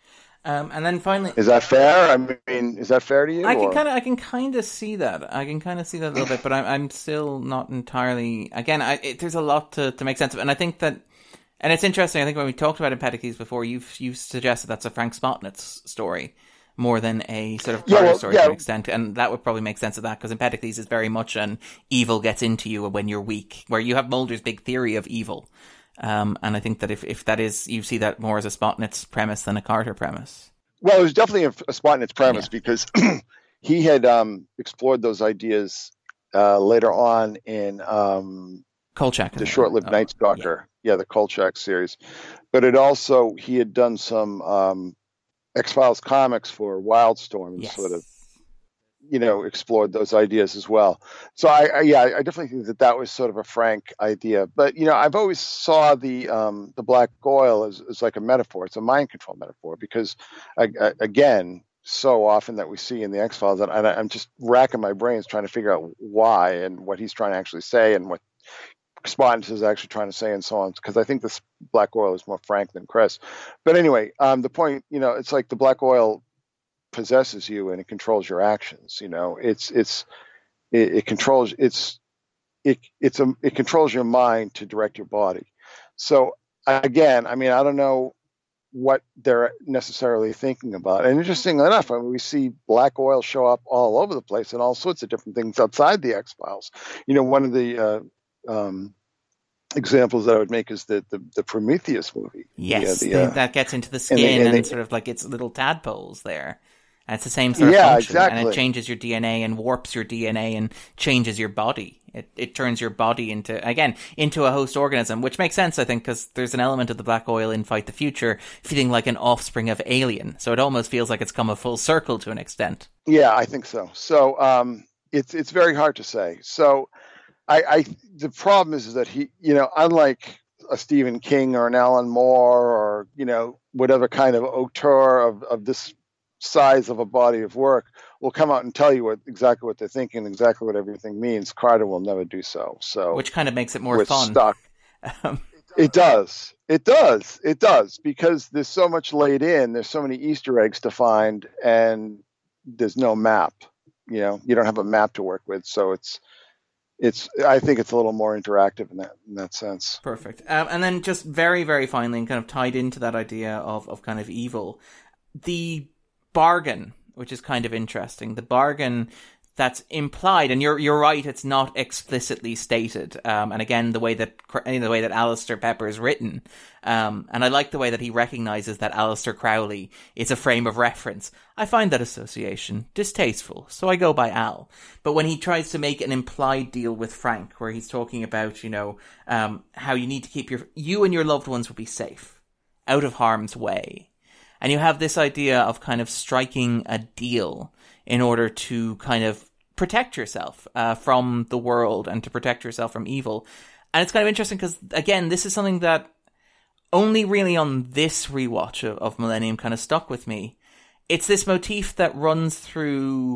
Um, and then finally, is that fair? I mean, is that fair to you? I can kind of, I can kind of see that. I can kind of see that a little bit, but I'm, I'm still not entirely. Again, I, it, there's a lot to, to make sense of, and I think that, and it's interesting. I think when we talked about Empedocles before, you've you've suggested that's a Frank Spotnitz story more than a sort of Carter yeah, well, story yeah. to an extent, and that would probably make sense of that because Empedocles is very much an evil gets into you when you're weak, where you have Mulder's big theory of evil. Um, and I think that if, if that is, you see that more as a Spotnitz premise than a Carter premise. Well, it was definitely a, a Spotnitz premise yeah. because he had um, explored those ideas uh, later on in um, Kolchak, the Short-Lived uh, Night Stalker. Yeah. yeah, the Kolchak series. But it also, he had done some um, X-Files comics for Wildstorm and yes. sort of, you know, explored those ideas as well. So I, I yeah, I definitely think that that was sort of a Frank idea. But, you know, I've always saw the um, the black oil as, as like a metaphor. It's a mind control metaphor because, I, I, again, so often that we see in the X-Files, and I, I'm just racking my brains trying to figure out why and what he's trying to actually say and what Spotnitz is actually trying to say and so on. Because I think this black oil is more Frank than Chris. But anyway, um, the point, you know, it's like the black oil possesses you and it controls your actions. You know, it's it's it, it controls it's it it's a it controls your mind to direct your body. So again, I mean, I don't know what they're necessarily thinking about. And interestingly enough, I mean, we see black oil show up all over the place and all sorts of different things outside the X-Files. You know, one of the uh, um, examples that I would make is the the, the Prometheus movie. Yes, the, the, the, uh, that gets into the skin and, they, and, and they, sort of like it's little tadpoles there. And it's the same sort of yeah, function, exactly. and it changes your D N A and warps your D N A and changes your body. It it turns your body into, again, into a host organism, which makes sense, I think, because there's an element of the black oil in Fight the Future feeling like an offspring of Alien. So it almost feels like it's come a full circle to an extent. Yeah, I think so. So um, it's it's very hard to say. So I, I the problem is, is that he, you know, unlike a Stephen King or an Alan Moore or, you know, whatever kind of auteur of, of this size of a body of work will come out and tell you what exactly what they're thinking, exactly what everything means. Carter will never do so. So, which kind of makes it more fun. Stuck. It does. It does. It does because there's so much laid in. There's so many Easter eggs to find, and there's no map. You know, you don't have a map to work with, so it's. It's. I think it's a little more interactive in that in that sense. Perfect. Um, and then just very, very finally, and kind of tied into that idea of of kind of evil, the bargain, which is kind of interesting. The bargain that's implied, and you're you're right, it's not explicitly stated. Um, and again, the way that the way that Alistair Pepper is written, um, and I like the way that he recognizes that Alistair Crowley is a frame of reference. I find that association distasteful, so I go by Al. But when he tries to make an implied deal with Frank, where he's talking about, you know, um, how you need to keep your you and your loved ones will be safe, out of harm's way. And you have this idea of kind of striking a deal in order to kind of protect yourself uh, from the world and to protect yourself from evil. And it's kind of interesting because, again, this is something that only really on this rewatch of, of Millennium kind of stuck with me. It's this motif that runs through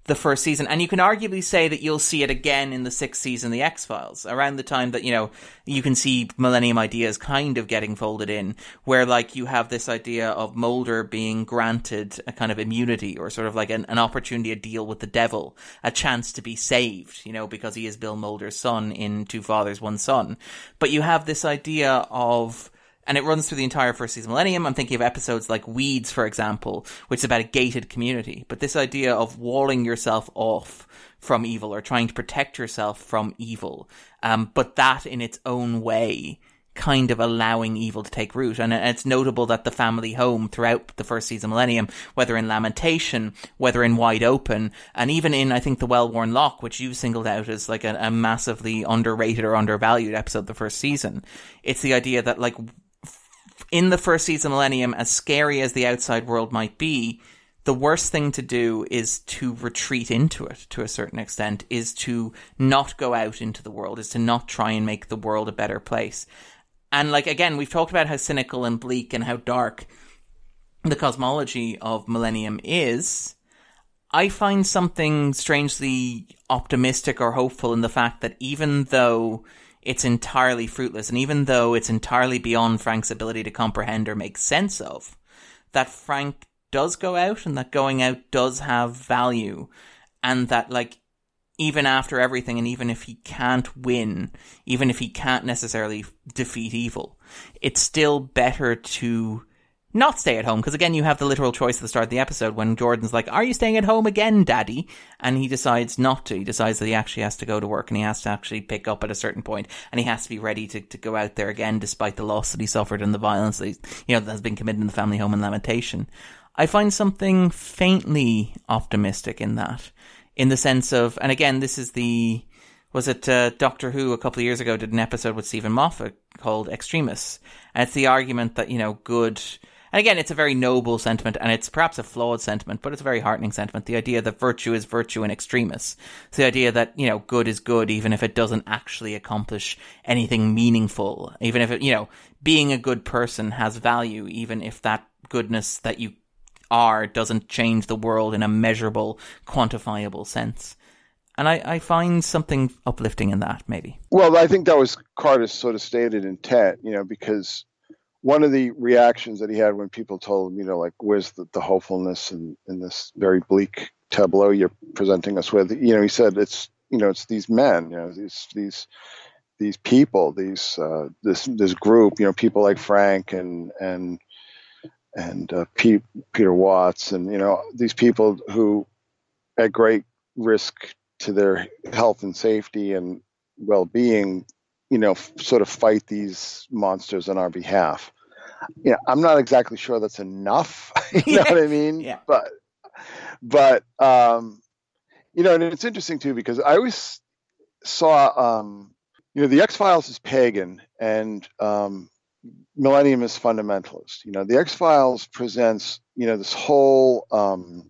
the first season. And you can arguably say that you'll see it again in the sixth season of The X-Files, around the time that, you know, you can see Millennium ideas kind of getting folded in, where, like, you have this idea of Mulder being granted a kind of immunity, or sort of like an, an opportunity to deal with the devil, a chance to be saved, you know, because he is Bill Mulder's son in Two Fathers, One Son. But you have this idea of, and it runs through the entire first season of Millennium. I'm thinking of episodes like Weeds, for example, which is about a gated community. But this idea of walling yourself off from evil, or trying to protect yourself from evil, um, but that in its own way, kind of allowing evil to take root. And it's notable that the family home throughout the first season of Millennium, whether in Lamentation, whether in Wide Open, and even in, I think, The Well-Worn Lock, which you singled out as like a, a massively underrated or undervalued episode of the first season, it's the idea that, like, in the first season of Millennium, as scary as the outside world might be, the worst thing to do is to retreat into it to a certain extent, is to not go out into the world, is to not try and make the world a better place. And, like, again, we've talked about how cynical and bleak and how dark the cosmology of Millennium is. I find something strangely optimistic or hopeful in the fact that even though it's entirely fruitless, and even though it's entirely beyond Frank's ability to comprehend or make sense of, that Frank does go out, and that going out does have value, and that, like, even after everything, and even if he can't win, even if he can't necessarily defeat evil, it's still better to not stay at home. Because again, you have the literal choice at the start of the episode when Jordan's like, "Are you staying at home again, Daddy?" And he decides not to. He decides that he actually has to go to work, and he has to actually pick up at a certain point, and he has to be ready to, to go out there again, despite the loss that he suffered and the violence that, he, you know, that has been committed in the family home in Lamentation. I find something faintly optimistic in that, in the sense of, and again, this is the, was it uh, Doctor Who a couple of years ago did an episode with Stephen Moffat called Extremis, and it's the argument that, you know, good. And again, it's a very noble sentiment, and it's perhaps a flawed sentiment, but it's a very heartening sentiment. The idea that virtue is virtue in extremis. It's the idea that, you know, good is good, even if it doesn't actually accomplish anything meaningful. Even if it, you know, being a good person has value, even if that goodness that you are doesn't change the world in a measurable, quantifiable sense. And I, I find something uplifting in that, maybe. Well, I think that was Carter's sort of stated intent, you know, because one of the reactions that he had when people told him, you know, like, where's the, the hopefulness in, in this very bleak tableau you're presenting us with? You know, he said, it's, you know, it's these men, you know, these, these, these people, these, uh, this, this group, you know, people like Frank and, and, and, uh, Pete, Peter Watts, and, you know, these people who at great risk to their health and safety and well-being, you know, f- sort of fight these monsters on our behalf. You know, I'm not exactly sure that's enough. You Yeah. know what I mean? Yeah. But, but, um, you know, and it's interesting too, because I always saw, um, you know, the X-Files is pagan and, um, Millennium is fundamentalist. You know, the X-Files presents, you know, this whole, um,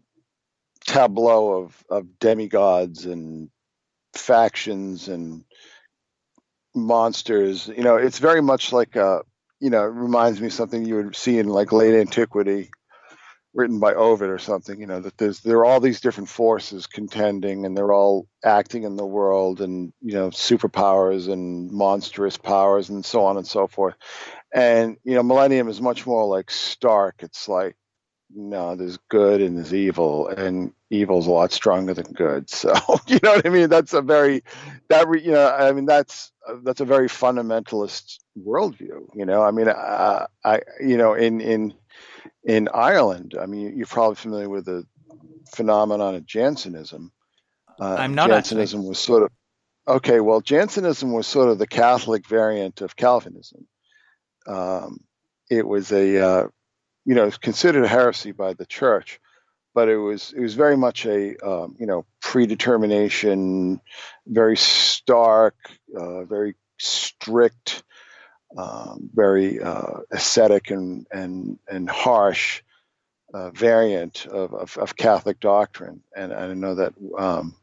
tableau of, of demigods and factions and monsters. You know, it's very much like a, you know, it reminds me of something you would see in like late antiquity, written by Ovid or something, you know, that there's, there are all these different forces contending and they're all acting in the world, and, you know, superpowers and monstrous powers and so on and so forth. And, you know, Millennium is much more like stark. It's like, no, there's good and there's evil, and evil's a lot stronger than good. So, you know what I mean? That's a very, that, re, you know, I mean, that's, that's a very fundamentalist worldview, you know, I mean, uh, I, you know, in, in, in Ireland, I mean, you're probably familiar with the phenomenon of Jansenism. Uh, I'm not Jansenism actually. was sort of, okay, well, Jansenism was sort of the Catholic variant of Calvinism. Um, it was a, uh, you know, it's considered a heresy by the church, but it was, it was very much a, um, you know, predetermination, very stark, uh, very strict, um, very uh, ascetic and, and, and harsh uh, variant of, of, of Catholic doctrine. And I know that um,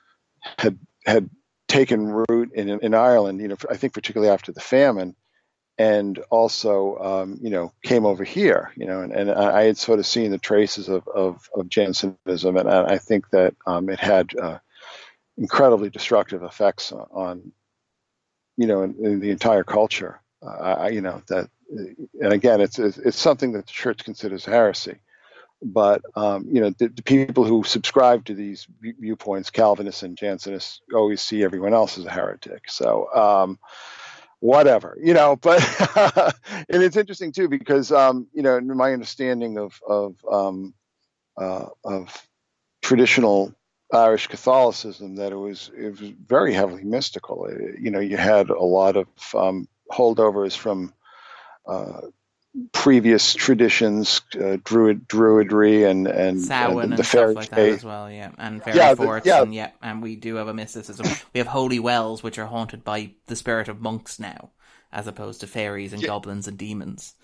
had, had taken root in, in Ireland, you know, I think particularly after the famine. and also, um, you know, came over here, you know, and, and I had sort of seen the traces of, of, of Jansenism, and I think that um, it had uh, incredibly destructive effects on, you know, in, in the entire culture. Uh, I, you know, that, and again, it's, it's something that the church considers heresy. But, um, you know, the, the people who subscribe to these viewpoints, Calvinists and Jansenists, always see everyone else as a heretic. So, um, whatever, you know, but and it's interesting, too, because, um, you know, my understanding of of, um, uh, of traditional Irish Catholicism, that it was it was very heavily mystical. It, you know, you had a lot of um, holdovers from uh, previous traditions, uh, druid druidry, and and, Samhain and and the stuff fairy like that faith as well, yeah, and fairy yeah, forts, the, yeah. and yeah, and we do have a mysticism. We have holy wells, which are haunted by the spirit of monks now, as opposed to fairies and yeah. goblins and demons.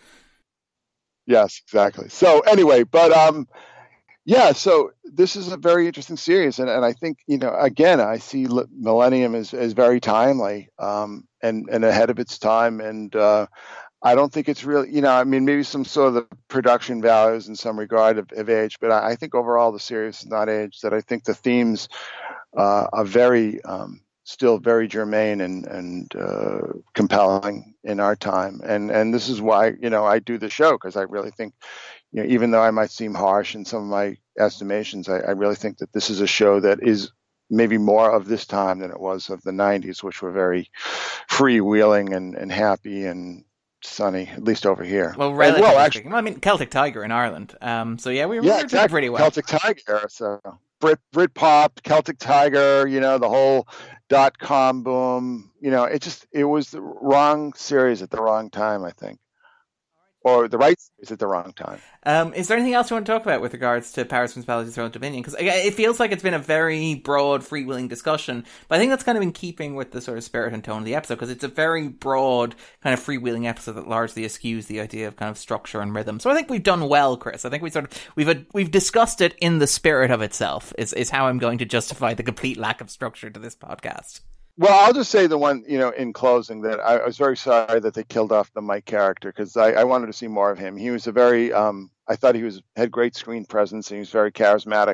Yes, exactly. So anyway, but um, yeah, so this is a very interesting series, and, and I think, you know, again, I see Millennium as, as very timely, um, and and ahead of its time, and uh, I don't think it's really, you know, I mean, maybe some sort of the production values in some regard have, have aged, but I, I think overall the series is not aged. That I think the themes uh, are very, um, still very germane and and uh, compelling in our time, and and this is why, you know, I do the show, because I really think, you know, even though I might seem harsh in some of my estimations, I, I really think that this is a show that is maybe more of this time than it was of the nineties, which were very freewheeling and, and happy and sunny, at least over here. Well, relatively well, actually, speaking. Well, I mean, Celtic Tiger in Ireland. Um, so yeah, we were, yeah, we were exactly. doing pretty well. Celtic Tiger, so Brit Britpop, Celtic Tiger, you know, the whole dot com boom. You know, it just it was the wrong series at the wrong time, I think. Or the right series at the wrong time. Um, is there anything else you want to talk about with regards to Powers, Principalities, Thrones, Dominion? Because it feels like it's been a very broad, freewheeling discussion, but I think that's kind of in keeping with the sort of spirit and tone of the episode, because it's a very broad, kind of freewheeling episode that largely eschews the idea of kind of structure and rhythm. So I think we've done well, Chris. I think we sort of we've we've discussed it in the spirit of itself. Is is how I'm going to justify the complete lack of structure to this podcast. Well, I'll just say the one, you know, in closing, that I, I was very sorry that they killed off the Mike character, because I, I wanted to see more of him. He was a very, um, I thought he was had great screen presence, and he was very charismatic.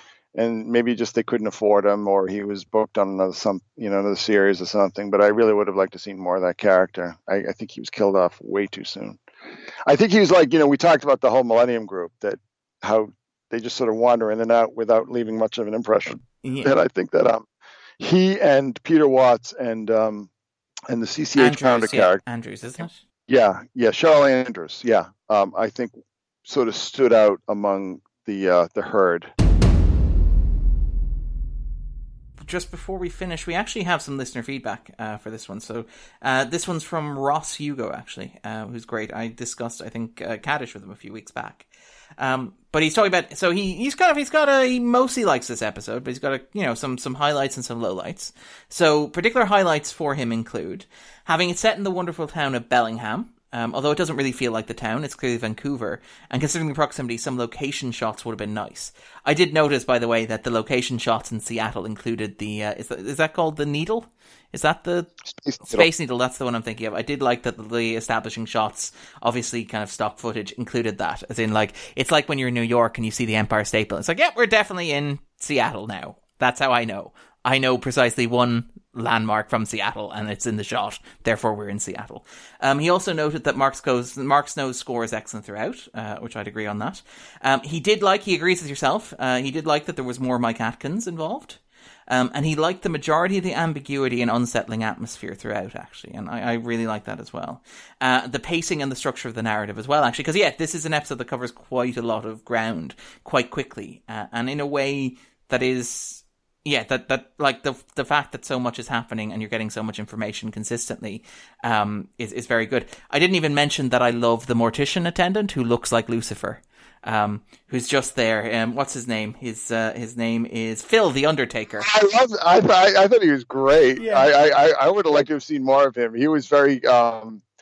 And maybe just they couldn't afford him, or he was booked on another some, you know, another series or something. But I really would have liked to see more of that character. I, I think he was killed off way too soon. I think he was like, you know, we talked about the whole Millennium Group, that how they just sort of wander in and out without leaving much of an impression. Yeah. And I think that um. He and Peter Watts and um, and the C C H Andrews, Pounder yeah. character. Andrews, isn't it? Yeah, yeah, Cheryl Andrews. Yeah, um, I think sort of stood out among the uh, the herd. Just before we finish, we actually have some listener feedback uh, for this one. So uh, this one's from Ross Hugo, actually, uh, who's great. I discussed, I think, uh, Kaddish with him a few weeks back. Um, but he's talking about, so he, he's kind of, he's got a, he mostly likes this episode, but he's got a, you know, some, some highlights and some lowlights. So particular highlights for him include having it set in the wonderful town of Bellingham. Um, although it doesn't really feel like the town, it's clearly Vancouver. And considering the proximity, some location shots would have been nice. I did notice, by the way, that the location shots in Seattle included the, uh, is that, is that called the Needle? Is that the Space Needle. Space Needle? That's the one I'm thinking of. I did like that the establishing shots, obviously kind of stock footage, included that. As in, like, it's like when you're in New York and you see the Empire State Building. It's like, yeah, we're definitely in Seattle now. That's how I know. I know precisely one landmark from Seattle, and it's in the shot. Therefore, we're in Seattle. Um, he also noted that Mark Snow's, Mark Snow's score is excellent throughout, uh, which I'd agree on that. Um, he did like, he agrees with yourself, uh, he did like that there was more Mike Atkins involved. Um, and he liked the majority of the ambiguity and unsettling atmosphere throughout, actually. And I, I really like that as well. Uh, the pacing and the structure of the narrative as well, actually. Because, yeah, this is an episode that covers quite a lot of ground quite quickly. Uh, and in a way that is... Yeah, that, that like the the fact that so much is happening and you're getting so much information consistently um, is, is very good. I didn't even mention that I love the mortician attendant who looks like Lucifer, um, who's just there. Um, what's his name? His uh, his name is Phil the Undertaker. I love. I thought I thought he was great. Yeah. I, I I would have liked to have seen more of him. He was very. Um,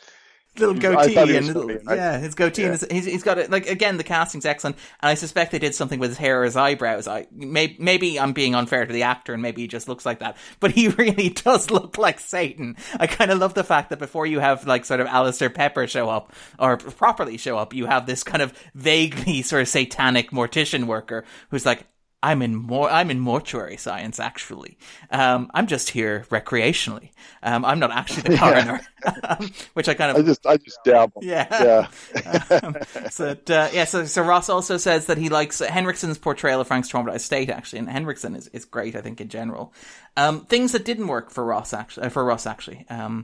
little goatee and little, funny. yeah, his goatee yeah. and his, he's, he's got it. Like again, the casting's excellent, and I suspect they did something with his hair or his eyebrows. I may, maybe I'm being unfair to the actor, and maybe he just looks like that, but he really does look like Satan. I kind of love the fact that before you have like sort of Alistair Pepper show up or properly show up, you have this kind of vaguely sort of satanic mortician worker who's like, I'm in more. I'm in mortuary science. Actually, um, I'm just here recreationally. Um, I'm not actually the coroner, yeah. um, which I kind of. I just, I just dabble. Yeah, yeah. um, so, uh, yeah. So, so Ross also says that he likes Henriksen's portrayal of Frank's traumatized state. Actually, and Henriksen is, is great. I think in general, um, things that didn't work for Ross actually. For Ross actually. Um,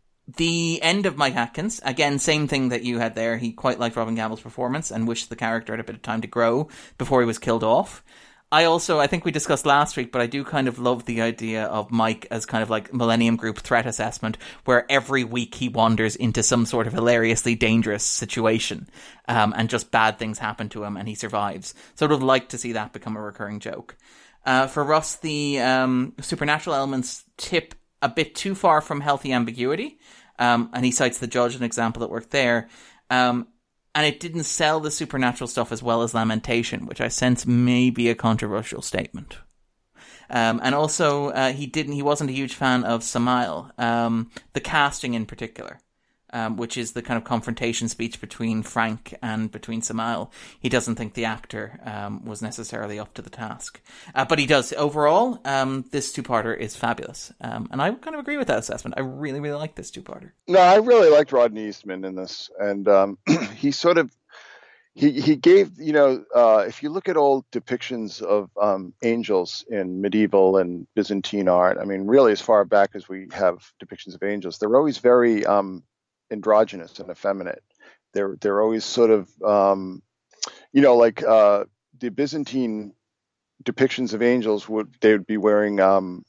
The end of Mike Atkins, again, same thing that you had there. He quite liked Robin Gamble's performance and wished the character had a bit of time to grow before he was killed off. I also, I think we discussed last week, but I do kind of love the idea of Mike as kind of like Millennium Group threat assessment, where every week he wanders into some sort of hilariously dangerous situation, um, and just bad things happen to him and he survives. So I would like to see that become a recurring joke. Uh, for Russ, the um, supernatural elements tip a bit too far from healthy ambiguity, um, and he cites The Judge, an example that worked there. Um, And it didn't sell the supernatural stuff as well as Lamentation, which I sense may be a controversial statement. Um, and also, uh, he didn't. He wasn't a huge fan of Samael, um, the casting in particular, um, which is the kind of confrontation speech between Frank and between Samael. He doesn't think the actor um, was necessarily up to the task, uh, but he does. Overall, um, this two-parter is fabulous, um, and I kind of agree with that assessment. I really, really like this two-parter. No, I really liked Rodney Eastman in this, and um, he sort of he he gave you know uh, if you look at old depictions of um, angels in medieval and Byzantine art, I mean, really as far back as we have depictions of angels, they're always very um, androgynous and effeminate. They're they're always sort of um, you know like uh, the Byzantine depictions of angels would they would be wearing um,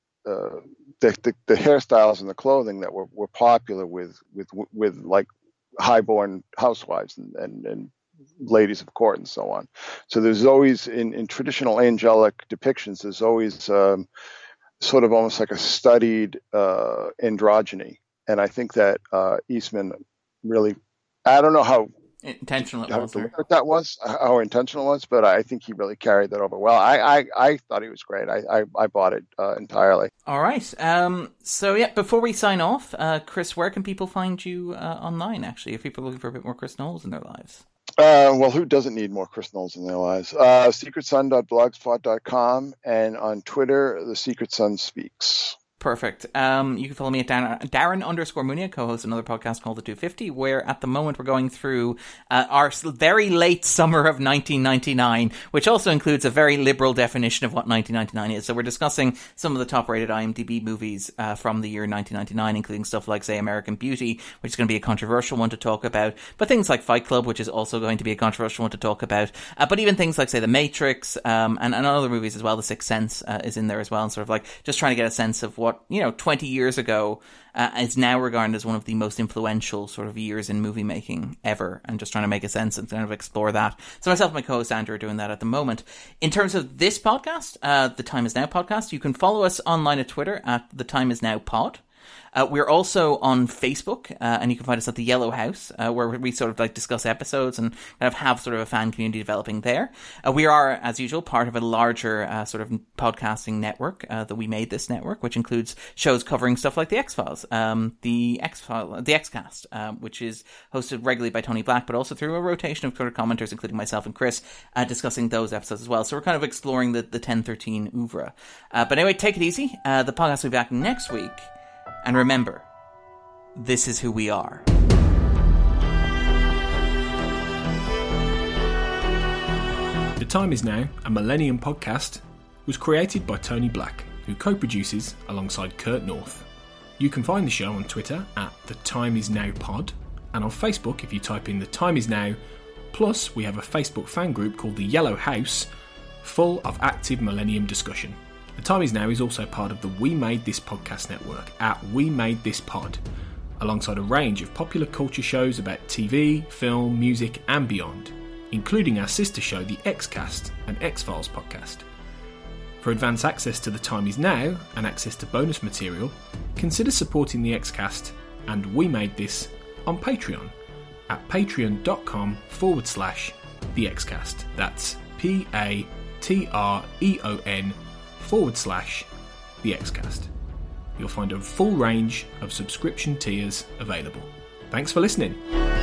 uh, the, the the hairstyles and the clothing that were, were popular with with with like highborn housewives and, and and ladies of court and so on. So there's always in in traditional angelic depictions there's always um, sort of almost like a studied uh, androgyny. And I think that uh, Eastman really, I don't know how intentional it how was, deliberate that was, how intentional it was, but I think he really carried that over well. I I, I thought he was great. I I, I bought it uh, entirely. All right. Um. So yeah, before we sign off, uh, Chris, where can people find you uh, online? Actually, if people are looking for a bit more Chris Knowles in their lives. Uh, well, who doesn't need more Chris Knowles in their lives? Uh, secret sun dot blogspot dot com and on Twitter, The Secret Sun Speaks. Perfect. Um, you can follow me at Darren, Darren underscore Munia, co-host another podcast called The two fifty, where at the moment we're going through uh, our very late summer of nineteen ninety-nine, which also includes a very liberal definition of what nineteen ninety-nine is. So we're discussing some of the top-rated IMDb movies uh, from the year nineteen ninety-nine, including stuff like, say, American Beauty, which is going to be a controversial one to talk about, but things like Fight Club, which is also going to be a controversial one to talk about, uh, but even things like, say, The Matrix, um, and, and other movies as well. The Sixth Sense uh, is in there as well, and sort of like just trying to get a sense of what, you know, twenty years ago uh, is now regarded as one of the most influential sort of years in movie making ever, and just trying to make a sense and kind of explore that. So myself and my co-host Andrew are doing that at the moment. In terms of this podcast, uh, the Time Is Now podcast, you can follow us online at Twitter at The Time Is Now Pod. Uh, we're also on Facebook, uh, and you can find us at the Yellow House, uh, where we sort of like discuss episodes and kind of have sort of a fan community developing there. Uh, we are, as usual, part of a larger uh, sort of podcasting network, uh, that We Made This network, which includes shows covering stuff like the X-Files, um, the X-File, the X-Cast, um, which is hosted regularly by Tony Black, but also through a rotation of Twitter commenters, including myself and Chris, uh, discussing those episodes as well. So we're kind of exploring the, the ten thirteen oeuvre. Uh, but anyway, take it easy. Uh, the podcast will be back next week. And remember, this is who we are. The Time Is Now, a Millennium podcast, was created by Tony Black, who co-produces alongside Kurt North. You can find the show on Twitter at The Time Is Now Pod, and on Facebook if you type in The Time Is Now. Plus, we have a Facebook fan group called The Yellow House, full of active Millennium discussion. The Time Is Now is also part of the We Made This podcast network at We Made This Pod, alongside a range of popular culture shows about T V, film, music and beyond, including our sister show The X-Cast, an X-Files podcast. For advance access to The Time Is Now and access to bonus material, consider supporting The X-Cast and We Made This on Patreon at patreon.com forward slash the Xcast. That's P A T R E O N forward slash the Xcast. You'll find a full range of subscription tiers available. Thanks for listening.